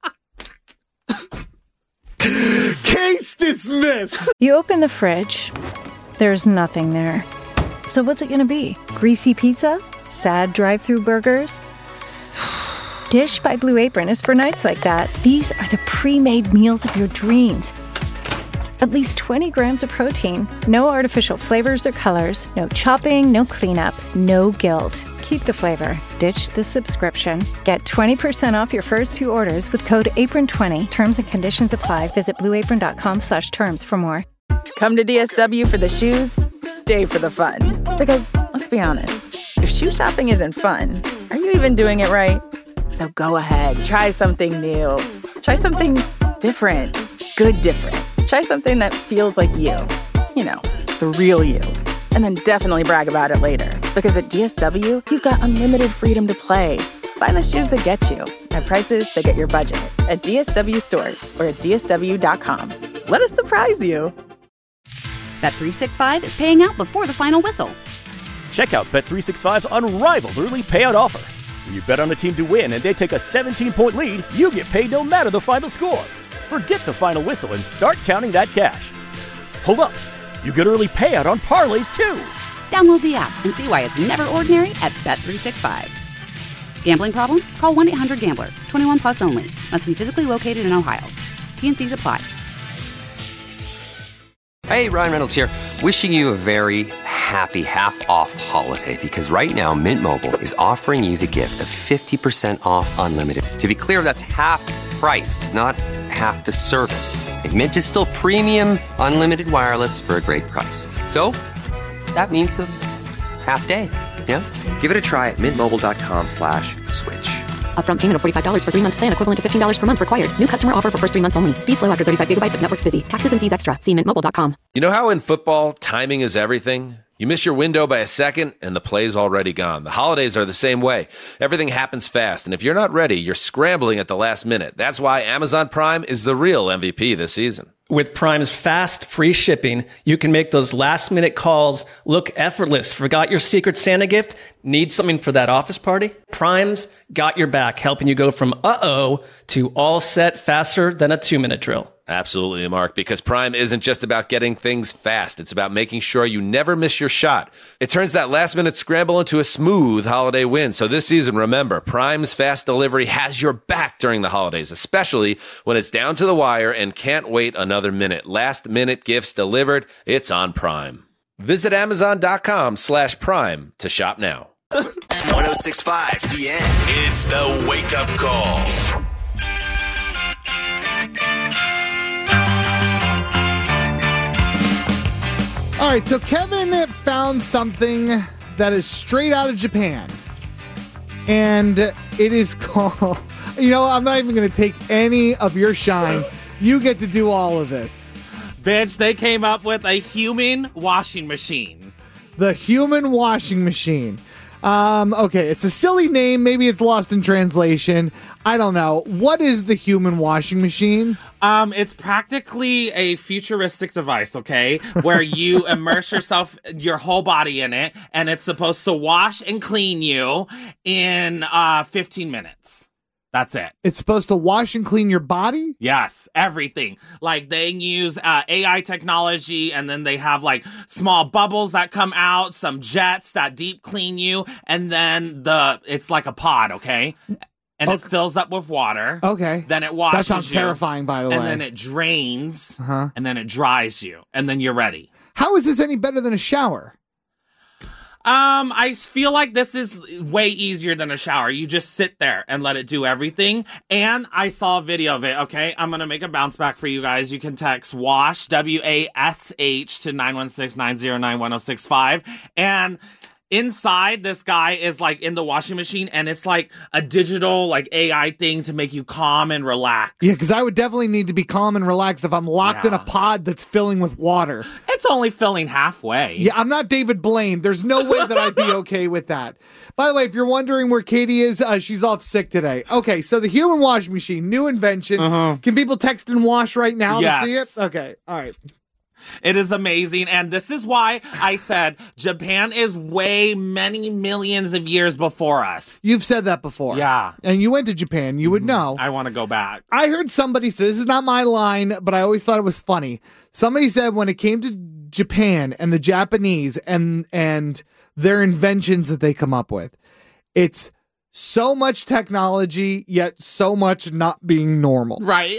Case dismissed. You open the fridge, there's nothing there. So what's it gonna be? Greasy pizza? Sad drive-through burgers? Dish by Blue Apron is for nights like that. These are the pre-made meals of your dreams. At least twenty grams of protein, no artificial flavors or colors, no chopping, no cleanup, no guilt. Keep the flavor. Ditch the subscription. Get twenty percent off your first two orders with code apron twenty. Terms and conditions apply. Visit blueapron.com slash terms for more. Come to D S W for the shoes, stay for the fun. Because, let's be honest, if shoe shopping isn't fun, are you even doing it right? So go ahead, try something new. Try something different. Good different. Try something that feels like you. You know, the real you. And then definitely brag about it later. Because at D S W, you've got unlimited freedom to play. Find the shoes that get you at prices that get your budget at D S W stores or at D S W dot com. Let us surprise you. Bet three sixty-five is paying out before the final whistle. Check out Bet three sixty-five's unrivaled early payout offer. When you bet on a team to win and they take a seventeen-point lead, you get paid no matter the final score. Forget the final whistle and start counting that cash. Hold up. You get early payout on parlays, too. Download the app and see why it's never ordinary at Bet three sixty-five. Gambling problem? Call one eight hundred gambler. twenty-one plus only. Must be physically located in Ohio. T N Cs apply. Hey, Ryan Reynolds here. Wishing you a very happy half-off holiday because right now Mint Mobile is offering you the gift of fifty percent off unlimited. To be clear, that's half price, not half the service. And Mint is still premium unlimited wireless for a great price. So that means a half day. Yeah? Give it a try at mintmobile.com slash switch. Upfront payment of forty-five dollars for three-month plan equivalent to fifteen dollars per month required. New customer offer for first three months only. Speed slow after thirty-five gigabytes if network's busy. Taxes and fees extra. See mint mobile dot com. You know how in football, timing is everything? You miss your window by a second, and the play's already gone. The holidays are the same way. Everything happens fast, and if you're not ready, you're scrambling at the last minute. That's why Amazon Prime is the real M V P this season. With Prime's fast, free shipping, you can make those last-minute calls look effortless. Forgot your Secret Santa gift? Need something for that office party? Prime's got your back, helping you go from uh-oh to all set faster than a two-minute drill. Absolutely, Mark, because Prime isn't just about getting things fast. It's about making sure you never miss your shot. It turns that last-minute scramble into a smooth holiday win. So this season, remember, Prime's fast delivery has your back during the holidays, especially when it's down to the wire and can't wait another minute. Last-minute gifts delivered. It's on Prime. Visit amazon.com slash prime to shop now. one oh six point five The End. It's the wake-up call. All right, so Kevin found something that is straight out of Japan. And it is called, you know, I'm not even going to take any of your shine. You get to do all of this. Bitch, they came up with a human washing machine. The human washing machine. Um, okay, it's a silly name. Maybe it's lost in translation. I don't know. What is the human washing machine? Um, it's practically a futuristic device, okay? Where you immerse yourself, your whole body in it, and it's supposed to wash and clean you in uh, fifteen minutes. That's it. It's supposed to wash and clean your body? Yes, everything. Like they use uh, A I technology, and then they have like small bubbles that come out, some jets that deep clean you, and then the it's like a pod, okay? And okay. It fills up with water. Okay. Then it washes you. That sounds you, terrifying, by the and way. And then it drains, uh-huh. and then it dries you, and then you're ready. How is this any better than a shower? Um, I feel like this is way easier than a shower. You just sit there and let it do everything. And I saw a video of it, okay? I'm going to make a bounce back for you guys. You can text WASH, W A S H, to nine one six, nine zero nine, one zero six five. And inside, this guy is like in the washing machine, and it's like a digital like A I thing to make you calm and relax. Yeah, because I would definitely need to be calm and relaxed if I'm locked Yeah. in a pod that's filling with water. It's only filling halfway. Yeah, I'm not David Blaine. There's no way that I'd be okay with that. By the way, if you're wondering where Katie is, uh, she's off sick today. Okay, so the human washing machine, new invention. Uh-huh. Can people text and wash right now Yes. to see it? Okay, all right. It is amazing, and this is why I said Japan is way many millions of years before us. You've said that before. Yeah. And you went to Japan. You would know. I want to go back. I heard somebody say, this is not my line, but I always thought it was funny. Somebody said when it came to Japan and the Japanese and and their inventions that they come up with, it's so much technology, yet so much not being normal. Right.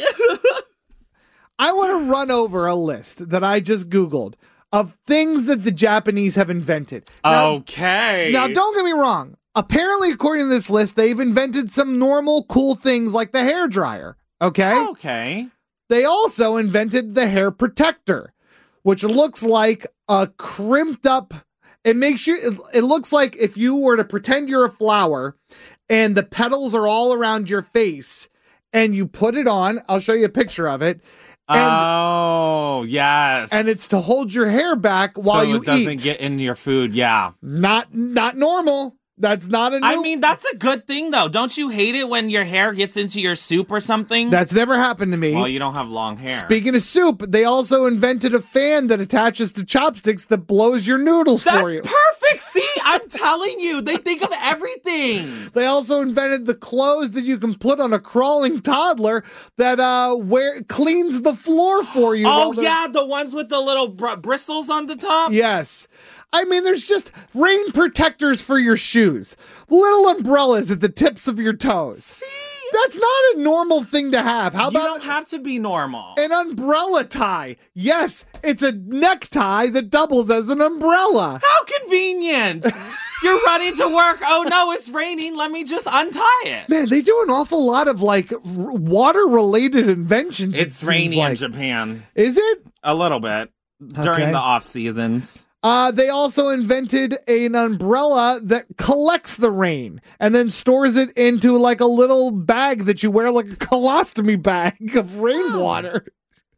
I want to run over a list that I just Googled of things that the Japanese have invented. Now, Okay. Now, don't get me wrong. Apparently, according to this list, they've invented some normal, cool things like the hairdryer. Okay? Okay. They also invented the hair protector, which looks like a crimped up. It makes you, it, it looks like if you were to pretend you're a flower and the petals are all around your face and you put it on. I'll show you a picture of it. And, oh, yes. And it's to hold your hair back while so you it doesn't eat. get in your food, yeah. Not not normal. That's not a new... I mean, that's a good thing, though. Don't you hate it when your hair gets into your soup or something? That's never happened to me. Well, you don't have long hair. Speaking of soup, they also invented a fan that attaches to chopsticks that blows your noodles That's for you. perfect. See, I'm telling you, they think of everything. They also invented the clothes that you can put on a crawling toddler that uh where cleans the floor for you. Oh, while they're- yeah, the ones with the little br- bristles on the top? Yes. I mean, there's just rain protectors for your shoes, little umbrellas at the tips of your toes. See? That's not a normal thing to have. How You about don't have to be normal. an umbrella tie? Yes, it's a necktie that doubles as an umbrella. How convenient. You're running to work. Oh, no, it's raining. Let me just untie it. Man, they do an awful lot of like r- water-related inventions. it It's seems rainy like. in Japan. Is it? A little bit. During Okay. the off seasons. Uh, they also invented an umbrella that collects the rain and then stores it into like a little bag that you wear, like a colostomy bag of rainwater.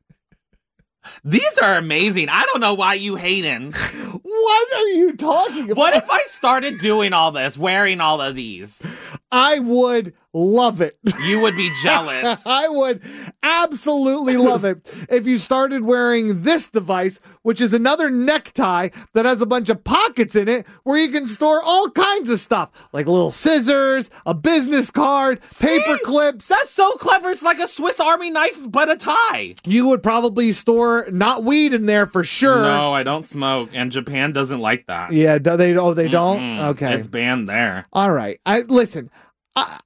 These are amazing. I don't know why you hating. What are you talking about? What if I started doing all this, wearing all of these? I would love it. You would be jealous. I would absolutely love it if you started wearing this device, which is another necktie that has a bunch of pockets in it where you can store all kinds of stuff, like little scissors, a business card, paper clips. That's so clever. It's like a Swiss Army knife, but a tie. You would probably store not weed in there for sure. No, I don't smoke, and Japan doesn't like that. Yeah, do they? Oh, they don't. Mm-mm. Okay, It's banned there. all right. I listen. I,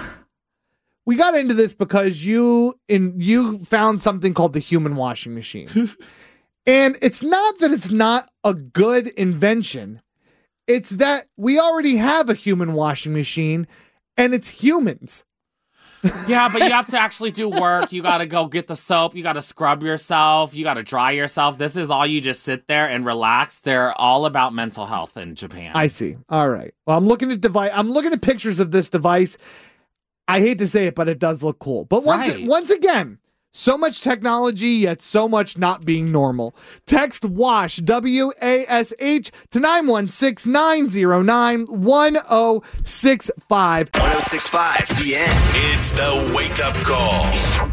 we got into this because you in you found something called the human washing machine, and it's not that it's not a good invention. It's that we already have a human washing machine, and it's humans. Yeah, but you have to actually do work. You got to go get the soap. You got to scrub yourself. You got to dry yourself. This is all you just sit there and relax. They're all about mental health in Japan. I see. All right. Well, I'm looking at device. I'm looking at pictures of this device. I hate to say it, but it does look cool. But once Right. once again, so much technology, yet so much not being normal. Text WASH, W A S H, to nine one six, nine zero nine, one zero six five. one oh six point five The End. It's the Wake Up Call.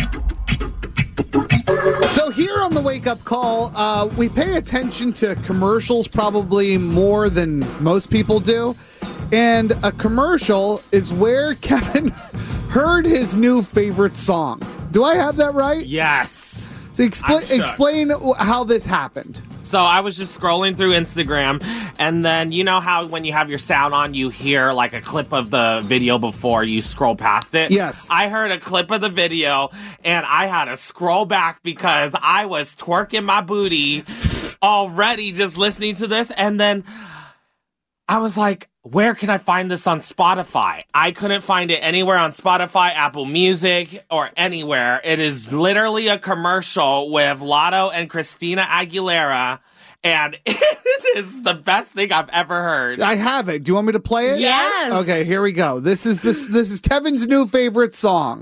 So here on the Wake Up Call, uh, we pay attention to commercials probably more than most people do. And a commercial is where Kevin heard his new favorite song. Do I have that right? Yes. So expl- I'm shook. explain how this happened. So I was just scrolling through Instagram, and then you know how when you have your sound on, you hear like a clip of the video before you scroll past it? Yes. I heard a clip of the video, and I had to scroll back because I was twerking my booty already just listening to this, and then I was like, where can I find this on Spotify? I couldn't find it anywhere on Spotify, Apple Music, or anywhere. It is literally a commercial with Lotto and Christina Aguilera, and it is the best thing I've ever heard. I have it. Do you want me to play it? Yes. Okay, here we go. This is this this is Kevin's new favorite song.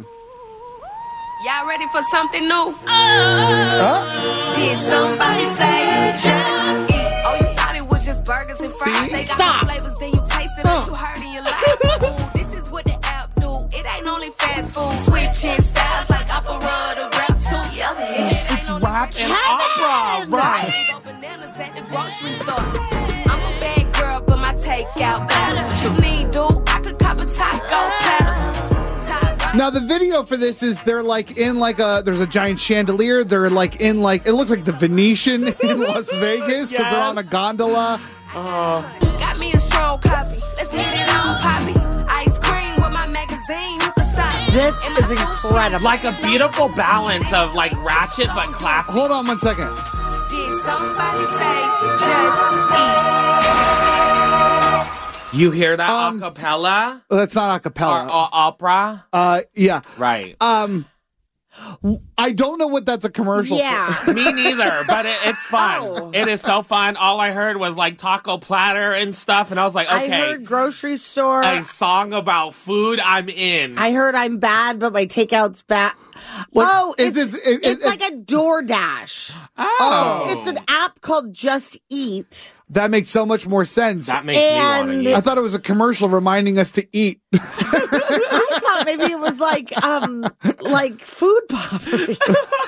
Y'all ready for something new? Huh? Did somebody say just eat? Oh, you thought it was just burgers and fries? They got Stop. more flavors than you tasted or you heard in your life. Ooh, this is what the app do. It ain't only fast food. Switching styles like opera to rap too. It's rap and opera, right? Go bananas at the grocery store. I'm a bad girl, but my takeout better. What you need, dude? I could cop a taco platter. Now the video for this is they're like in like a there's a giant chandelier. They're like in like it looks like the Venetian in Las Vegas because they're on a gondola. Got me a strong coffee. Let's get it on, poppy. Ice cream with my magazine. Who could stop? This is incredible. Like a beautiful balance of like ratchet but classy. Hold on one second. Did somebody say just eat? You hear that Um, a cappella? That's not a Or cappella. uh, opera? Uh, yeah. Right. Um, I don't know what that's a commercial. Yeah. For. Me neither, but it, it's fun. Oh. It is so fun. All I heard was like taco platter and stuff, and I was like, okay, I heard grocery store. a song about food, I'm in. I heard I'm bad, but my takeout's bad. What- oh, is it's, it- it- it's it- like a DoorDash. Oh. It's an app called Just Eat. That makes so much more sense. That makes me want to And- eat. I thought it was a commercial reminding us to eat. I thought maybe it was like um like food poverty.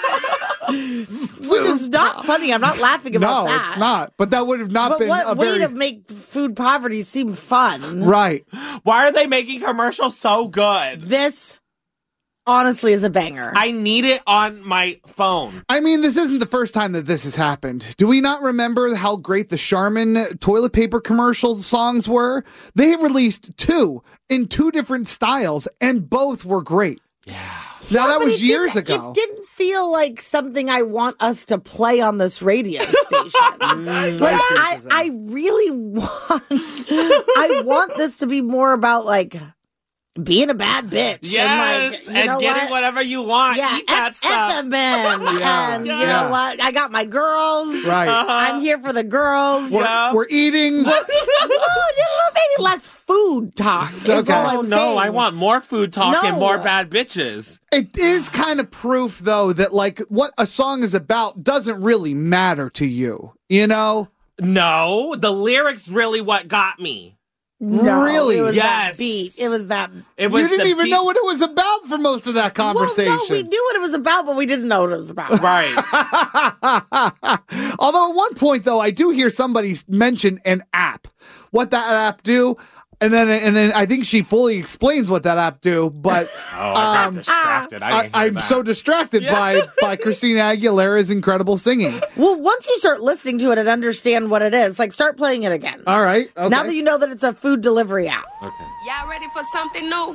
Which is not funny. I'm not laughing about no, that. it's not. But that would have not But been what a way very to make food poverty seem fun? right. Why are they making commercials so good? This honestly is a banger. I need it on my phone. I mean, this isn't the first time that this has happened. Do we not remember how great the Charmin toilet paper commercial songs were? They have released two in two different styles, and both were great. Yeah. Now, that But was it years didn't- ago. It didn't feel like something I want us to play on this radio station. Mm, like I see what I, you're saying. I really want, I want this to be more about like being a bad bitch. Yes, and, like, you and know getting what? whatever you want. Yeah, Eat that F, stuff. F them men. Yeah. And you Yeah. know what? I got my girls. Right. Uh-huh. I'm here for the girls. We're, Yeah. we're eating. Well, maybe less food talk is Okay. all Oh I'm no, saying. I want more food talk and No. more bad bitches. It is kind of proof, though, that like what a song is about doesn't really matter to you. You know? No, the lyrics really what got me. No, Really? It was Yes. that beat. It was that. It was You didn't the even beat- know what it was about for most of that conversation. Well, no, we knew what it was about, but we didn't know what it was about. Right. Although at one point, though, I do hear somebody mention an app. What that app do? And then, and then I think she fully explains what that app do. But Oh, I got um, distracted. I I, didn't hear I'm that. so distracted Yeah. by by Christina Aguilera's incredible singing. Well, once you start listening to it and understand what it is, like start playing it again. All right. Okay. Now that you know that it's a food delivery app. Okay. Y'all ready for something new?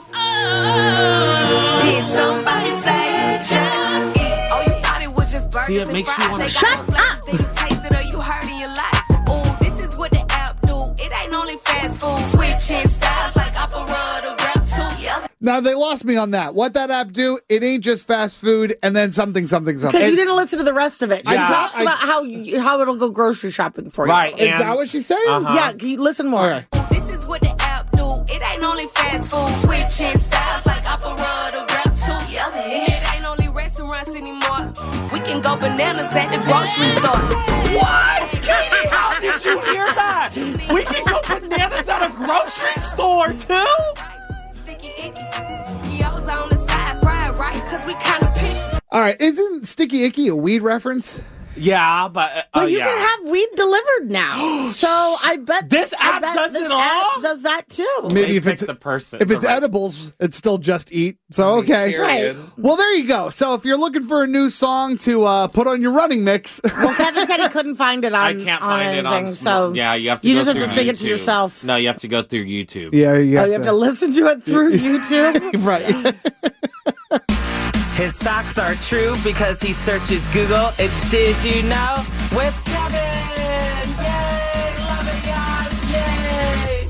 Did somebody say just eat? Oh, you thought it was just burgers See, it and makes you fries? wanna They shut got more flavors than you tasted or you heard in your life. Ooh, this is what the app do. It ain't only fast food. Switching styles like opera to rap too. Yep. Now they lost me on that. What that app do? It ain't just fast food and then something, something, something. Because you didn't listen to the rest of it. She Yeah, talks I- about how you, how it'll go grocery shopping for you. Right. Is and- that what she's saying? Uh-huh. Yeah, can you listen more? Okay. Ooh, this is what the app do. It ain't only fast food. Switching styles like opera to rap too. Yep. And it ain't only restaurants anymore. We can go bananas at the grocery store. What? Katie, how did you hear that? We can go bananas at a grocery store too? Sticky icky. Kyo's on the side, fried right, cause we kinda picky. All right. Isn't Sticky Icky a weed reference? Yeah, but uh, But oh, you yeah. can have weed delivered now. So I bet This I app bet does this it app all? does that too. Maybe They if it's picked the person. if it's the right- edibles, it's still just eat. So okay. Period. Well, there you go. So if you're looking for a new song to uh, put on your running mix, Well, Kevin said he couldn't find it on. I can't on find it anything, on. So yeah, you have to. you go just have to through sing it to YouTube. yourself. No, you have to go through YouTube. yeah, you Oh, have you have to- to listen to it through YouTube. right. His facts are true because he searches Google. It's Did You Know with Kevin. Yay! Love it, guys! Yay!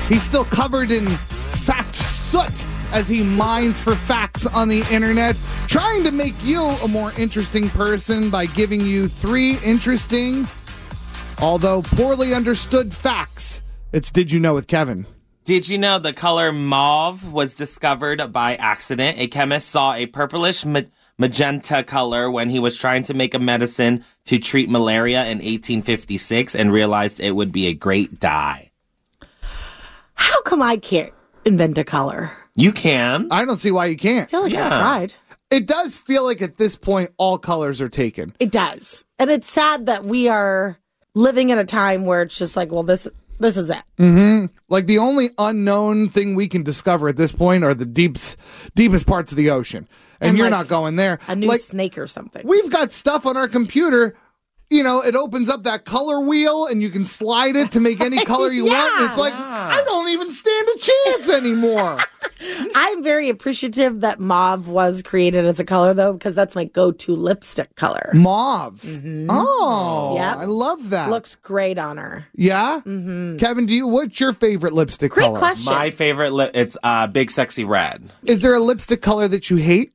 He's still covered in fact soot as he mines for facts on the internet, trying to make you a more interesting person by giving you three interesting, although poorly understood facts. It's Did You Know with Kevin. Did you know the color mauve was discovered by accident? A chemist saw a purplish ma- magenta color when he was trying to make a medicine to treat malaria in eighteen fifty-six and realized it would be a great dye. How come I can't invent a color? You can. I don't see why you can't. I feel like Yeah. I've tried. It does feel like at this point all colors are taken. It does. And it's sad that we are living in a time where it's just like, well, this this is it. Mm-hmm. Like the only unknown thing we can discover at this point are the deepest, deepest parts of the ocean. And, And you're like not going there. A new like, snake or something. we've got stuff on our computer. You know, it opens up that color wheel and you can slide it to make any color you Yeah. want. It's like, I don't even stand a chance anymore. I'm very appreciative that mauve was created as a color, though, because that's my go-to lipstick color. Mauve. Oh, Yep. I love that. Looks great on her. Yeah? Mm-hmm. Kevin, do you? What's your favorite lipstick Great color? question. My favorite, lip, it's uh, Big Sexy Red. Is there a lipstick color that you hate?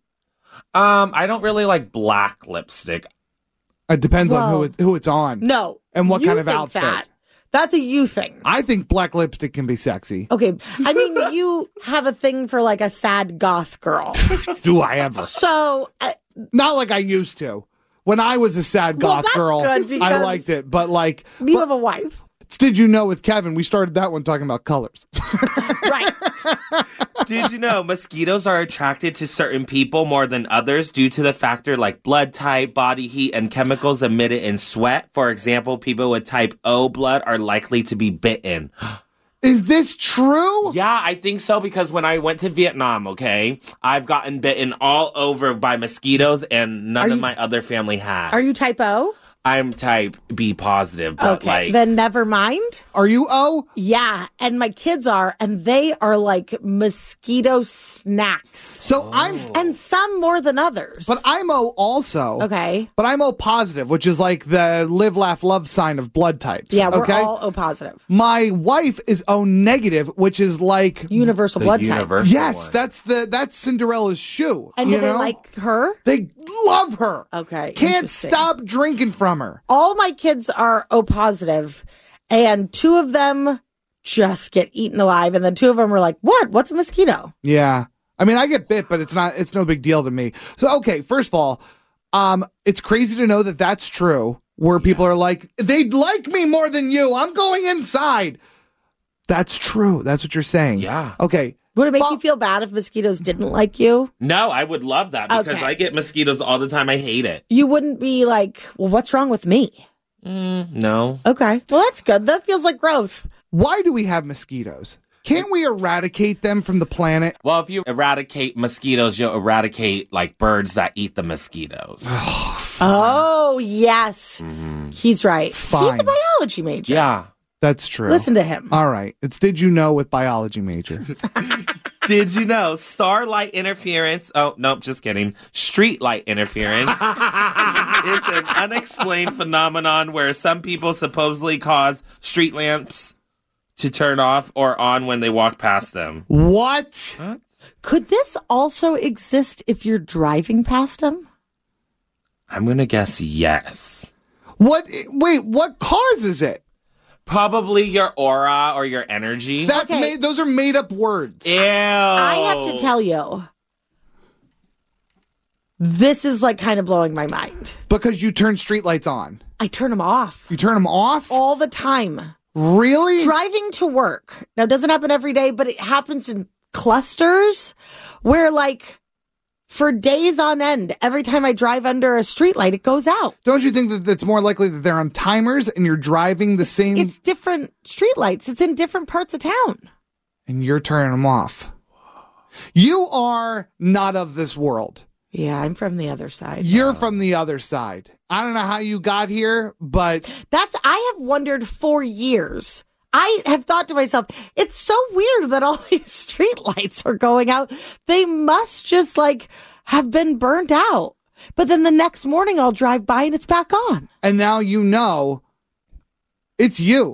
Um, I don't really like black lipstick. It depends on who Well, it, who it's on. No. And what you kind of think outfit. That. That's a you thing. I think black lipstick can be sexy. Okay. I mean, you have a thing for like a sad goth girl. Do I ever? So, uh, Not like I used to. When I was a sad Well, goth that's girl, good I because liked it. But like, you but- have a wife. Did You Know with Kevin, we started that one talking about colors. Right. Did you know mosquitoes are attracted to certain people more than others due to the factor like blood type, body heat, and chemicals emitted in sweat? For example, people with type O blood are likely to be bitten. Is this true? Yeah, I think so because when I went to Vietnam, okay, I've gotten bitten all over by mosquitoes and none Are of you- my other family has. Are you type O? I'm type B positive, but Okay. like Then never mind. Are you O? Yeah. And my kids are, and they are like mosquito snacks. So I'm, And some more than others. but I'm O also. Okay. But I'm O positive, which is like the live, laugh, love sign of blood types. Yeah, we're okay? all O positive. My wife is O negative, which is like Universal the blood type. universal yes, one. that's the that's Cinderella's shoe. And you do they know? like her? They love her. Okay. Can't interesting. stop drinking from her. All my kids are O positive, and two of them just get eaten alive, and then two of them are like, "What? What's a mosquito?" Yeah. I mean, I get bit, but it's not, it's no big deal to me. So, okay, first of all, um, it's crazy to know that that's true, where people are like, they like me more than you. I'm going inside. That's true. That's what you're saying. Yeah. Okay. Would it make Well- you feel bad if mosquitoes didn't like you? No, I would love that because Okay. I get mosquitoes all the time. I hate it. You wouldn't be like, "Well, what's wrong with me?" Mm, no. Okay. Well, that's good. That feels like growth. Why do we have mosquitoes? Can't we eradicate them from the planet? Well, if you eradicate mosquitoes, you'll eradicate like birds that eat the mosquitoes. Oh, yes. He's right. He's Fine. a biology major. Yeah. That's true. Listen to him. All right. It's Did You Know with biology major. Did you know starlight interference? Oh, nope, just kidding. Streetlight interference is an unexplained phenomenon where some people supposedly cause street lamps to turn off or on when they walk past them. What? What? Could this also exist if you're driving past him? I'm going to guess yes. What? Wait, what causes it? Probably your aura or your energy. That's Okay. made, those are made up words. Ew. I have to tell you, this is like kind of blowing my mind. Because you turn streetlights on. I turn them off You turn them off? all the time. Really? Driving to work. Now, it doesn't happen every day, but it happens in clusters where, like, for days on end, every time I drive under a streetlight, it goes out. Don't you think that it's more likely that they're on timers and you're driving the same It's different streetlights. It's in different parts of town. and you're turning them off? You are not of this world. Yeah, I'm from the other side. You're from the other side. I don't know how you got here, but That's, I have wondered for years. I have thought to myself, it's so weird that all these streetlights are going out. They must just like have been burnt out. But then the next morning I'll drive by and it's back on. and now you know it's you.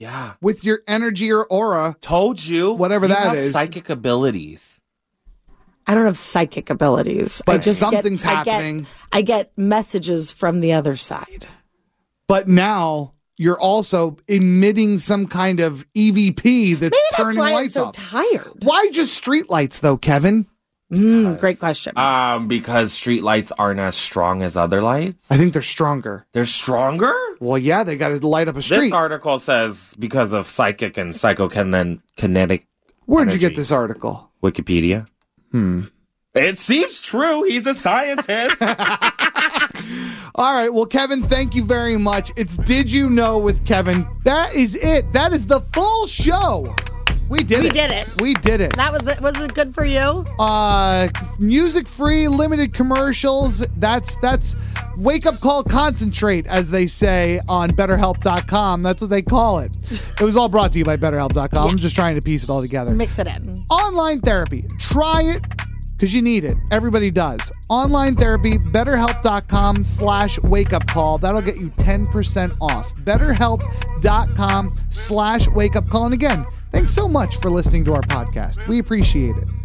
Yeah. with your energy or aura. Told you. Whatever you that have is. Psychic abilities. I don't have psychic abilities. But I just something's get, happening. I get, I get messages from the other side. But now you're also emitting some kind of E V P that's Maybe that's turning why lights I'm so off. tired. Why just street lights though, Kevin? Mm, great question. Um, because street lights aren't as strong as other lights. I think they're stronger. They're stronger? Well, yeah, they got to light up a street. This article says because of psychic and psychokinetic. Where'd energy. you get this article? Wikipedia. Hmm. It seems true. He's a scientist. All right. Well, Kevin, thank you very much. It's Did You Know with Kevin. That is it. That is the full show. We did we it. We did it. We did it. That was it. Was it good for you? Uh, music free, limited commercials. That's that's wake up call concentrate, as they say on better help dot com. That's what they call it. It was all brought to you by better help dot com. Yeah. I'm just trying to piece it all together. Mix it in. Online therapy. Try it because you need it. Everybody does. Online therapy, betterhelp.com slash wake up call. That'll get you ten percent off. betterhelp.com slash wake up call. And again, thanks so much for listening to our podcast. We appreciate it.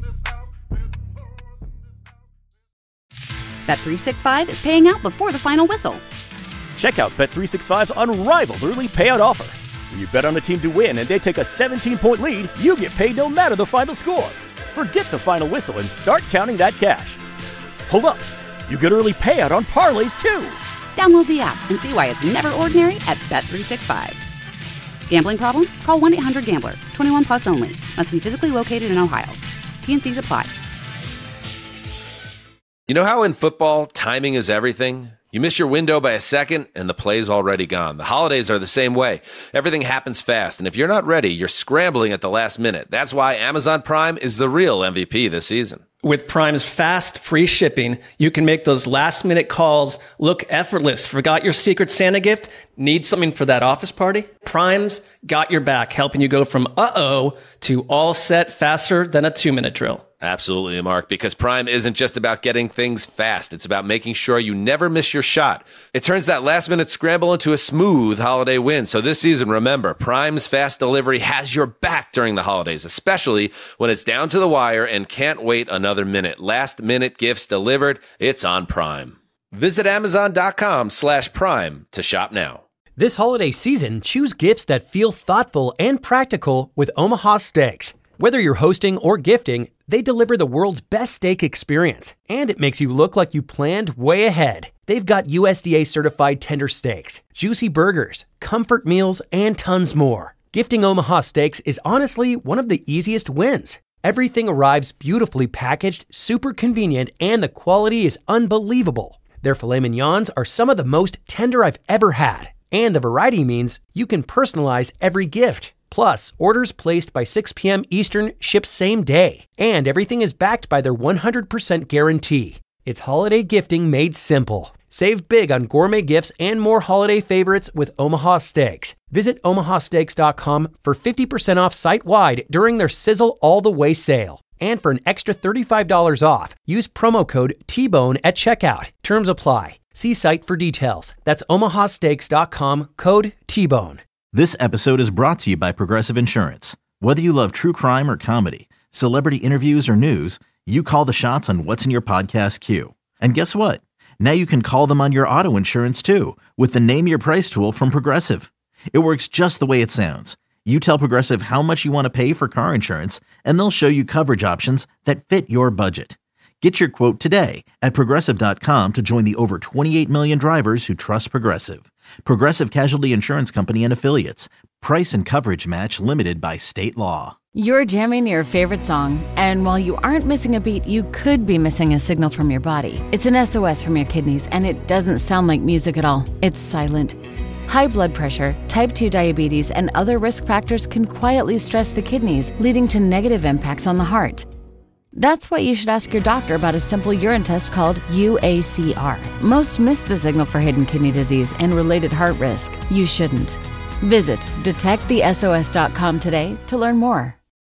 Bet three sixty-five is paying out before the final whistle. Check out Bet three sixty-five's unrivaled early payout offer. When you bet on a team to win and they take a seventeen-point lead, you get paid no matter the final score. Forget the final whistle and start counting that cash. Hold up. You get early payout on parlays, too. Download the app and see why it's never ordinary at Bet three sixty-five. Gambling problem? Call one eight hundred gambler. twenty-one plus only. Must be physically located in Ohio. T N Cs apply. You know how in football, timing is everything? You miss your window by a second, and the play's already gone. The holidays are the same way. Everything happens fast, and if you're not ready, you're scrambling at the last minute. That's why Amazon Prime is the real M V P this season. With Prime's fast, free shipping, you can make those last-minute calls look effortless. Forgot your Secret Santa gift? Need something for that office party? Prime's got your back, helping you go from uh-oh to all set faster than a two-minute drill. Absolutely, Mark, because Prime isn't just about getting things fast. It's about making sure you never miss your shot. It turns that last-minute scramble into a smooth holiday win. So this season, remember, Prime's fast delivery has your back during the holidays, especially when it's down to the wire and can't wait another minute. Last-minute gifts delivered. It's on Prime. Visit Amazon.com slash Prime to shop now. This holiday season, choose gifts that feel thoughtful and practical with Omaha Steaks. Whether you're hosting or gifting, they deliver the world's best steak experience, and it makes you look like you planned way ahead. They've got U S D A-certified tender steaks, juicy burgers, comfort meals, and tons more. Gifting Omaha Steaks is honestly one of the easiest wins. Everything arrives beautifully packaged, super convenient, and the quality is unbelievable. Their filet mignons are some of the most tender I've ever had, and the variety means you can personalize every gift. Plus, orders placed by six p.m. Eastern ship same day, and everything is backed by their one hundred percent guarantee. It's holiday gifting made simple. Save big on gourmet gifts and more holiday favorites with Omaha Steaks. Visit omaha steaks dot com for fifty percent off site-wide during their Sizzle All the Way sale. And for an extra thirty-five dollars off, use promo code T Bone at checkout. Terms apply. See site for details. That's omaha steaks dot com, code T Bone. This episode is brought to you by Progressive Insurance. Whether you love true crime or comedy, celebrity interviews or news, you call the shots on what's in your podcast queue. And guess what? Now you can call them on your auto insurance too with the Name Your Price tool from Progressive. It works just the way it sounds. You tell Progressive how much you want to pay for car insurance, and they'll show you coverage options that fit your budget. Get your quote today at progressive dot com to join the over twenty-eight million drivers who trust Progressive. Progressive Casualty Insurance Company and Affiliates. Price and coverage match limited by state law. You're jamming your favorite song, and while you aren't missing a beat, you could be missing a signal from your body. It's an S O S from your kidneys, and it doesn't sound like music at all. It's silent. High blood pressure, type two diabetes, and other risk factors can quietly stress the kidneys, leading to negative impacts on the heart. That's why you should ask your doctor about a simple urine test called U A C R. Most miss the signal for hidden kidney disease and related heart risk. You shouldn't. Visit detect the S O S dot com today to learn more.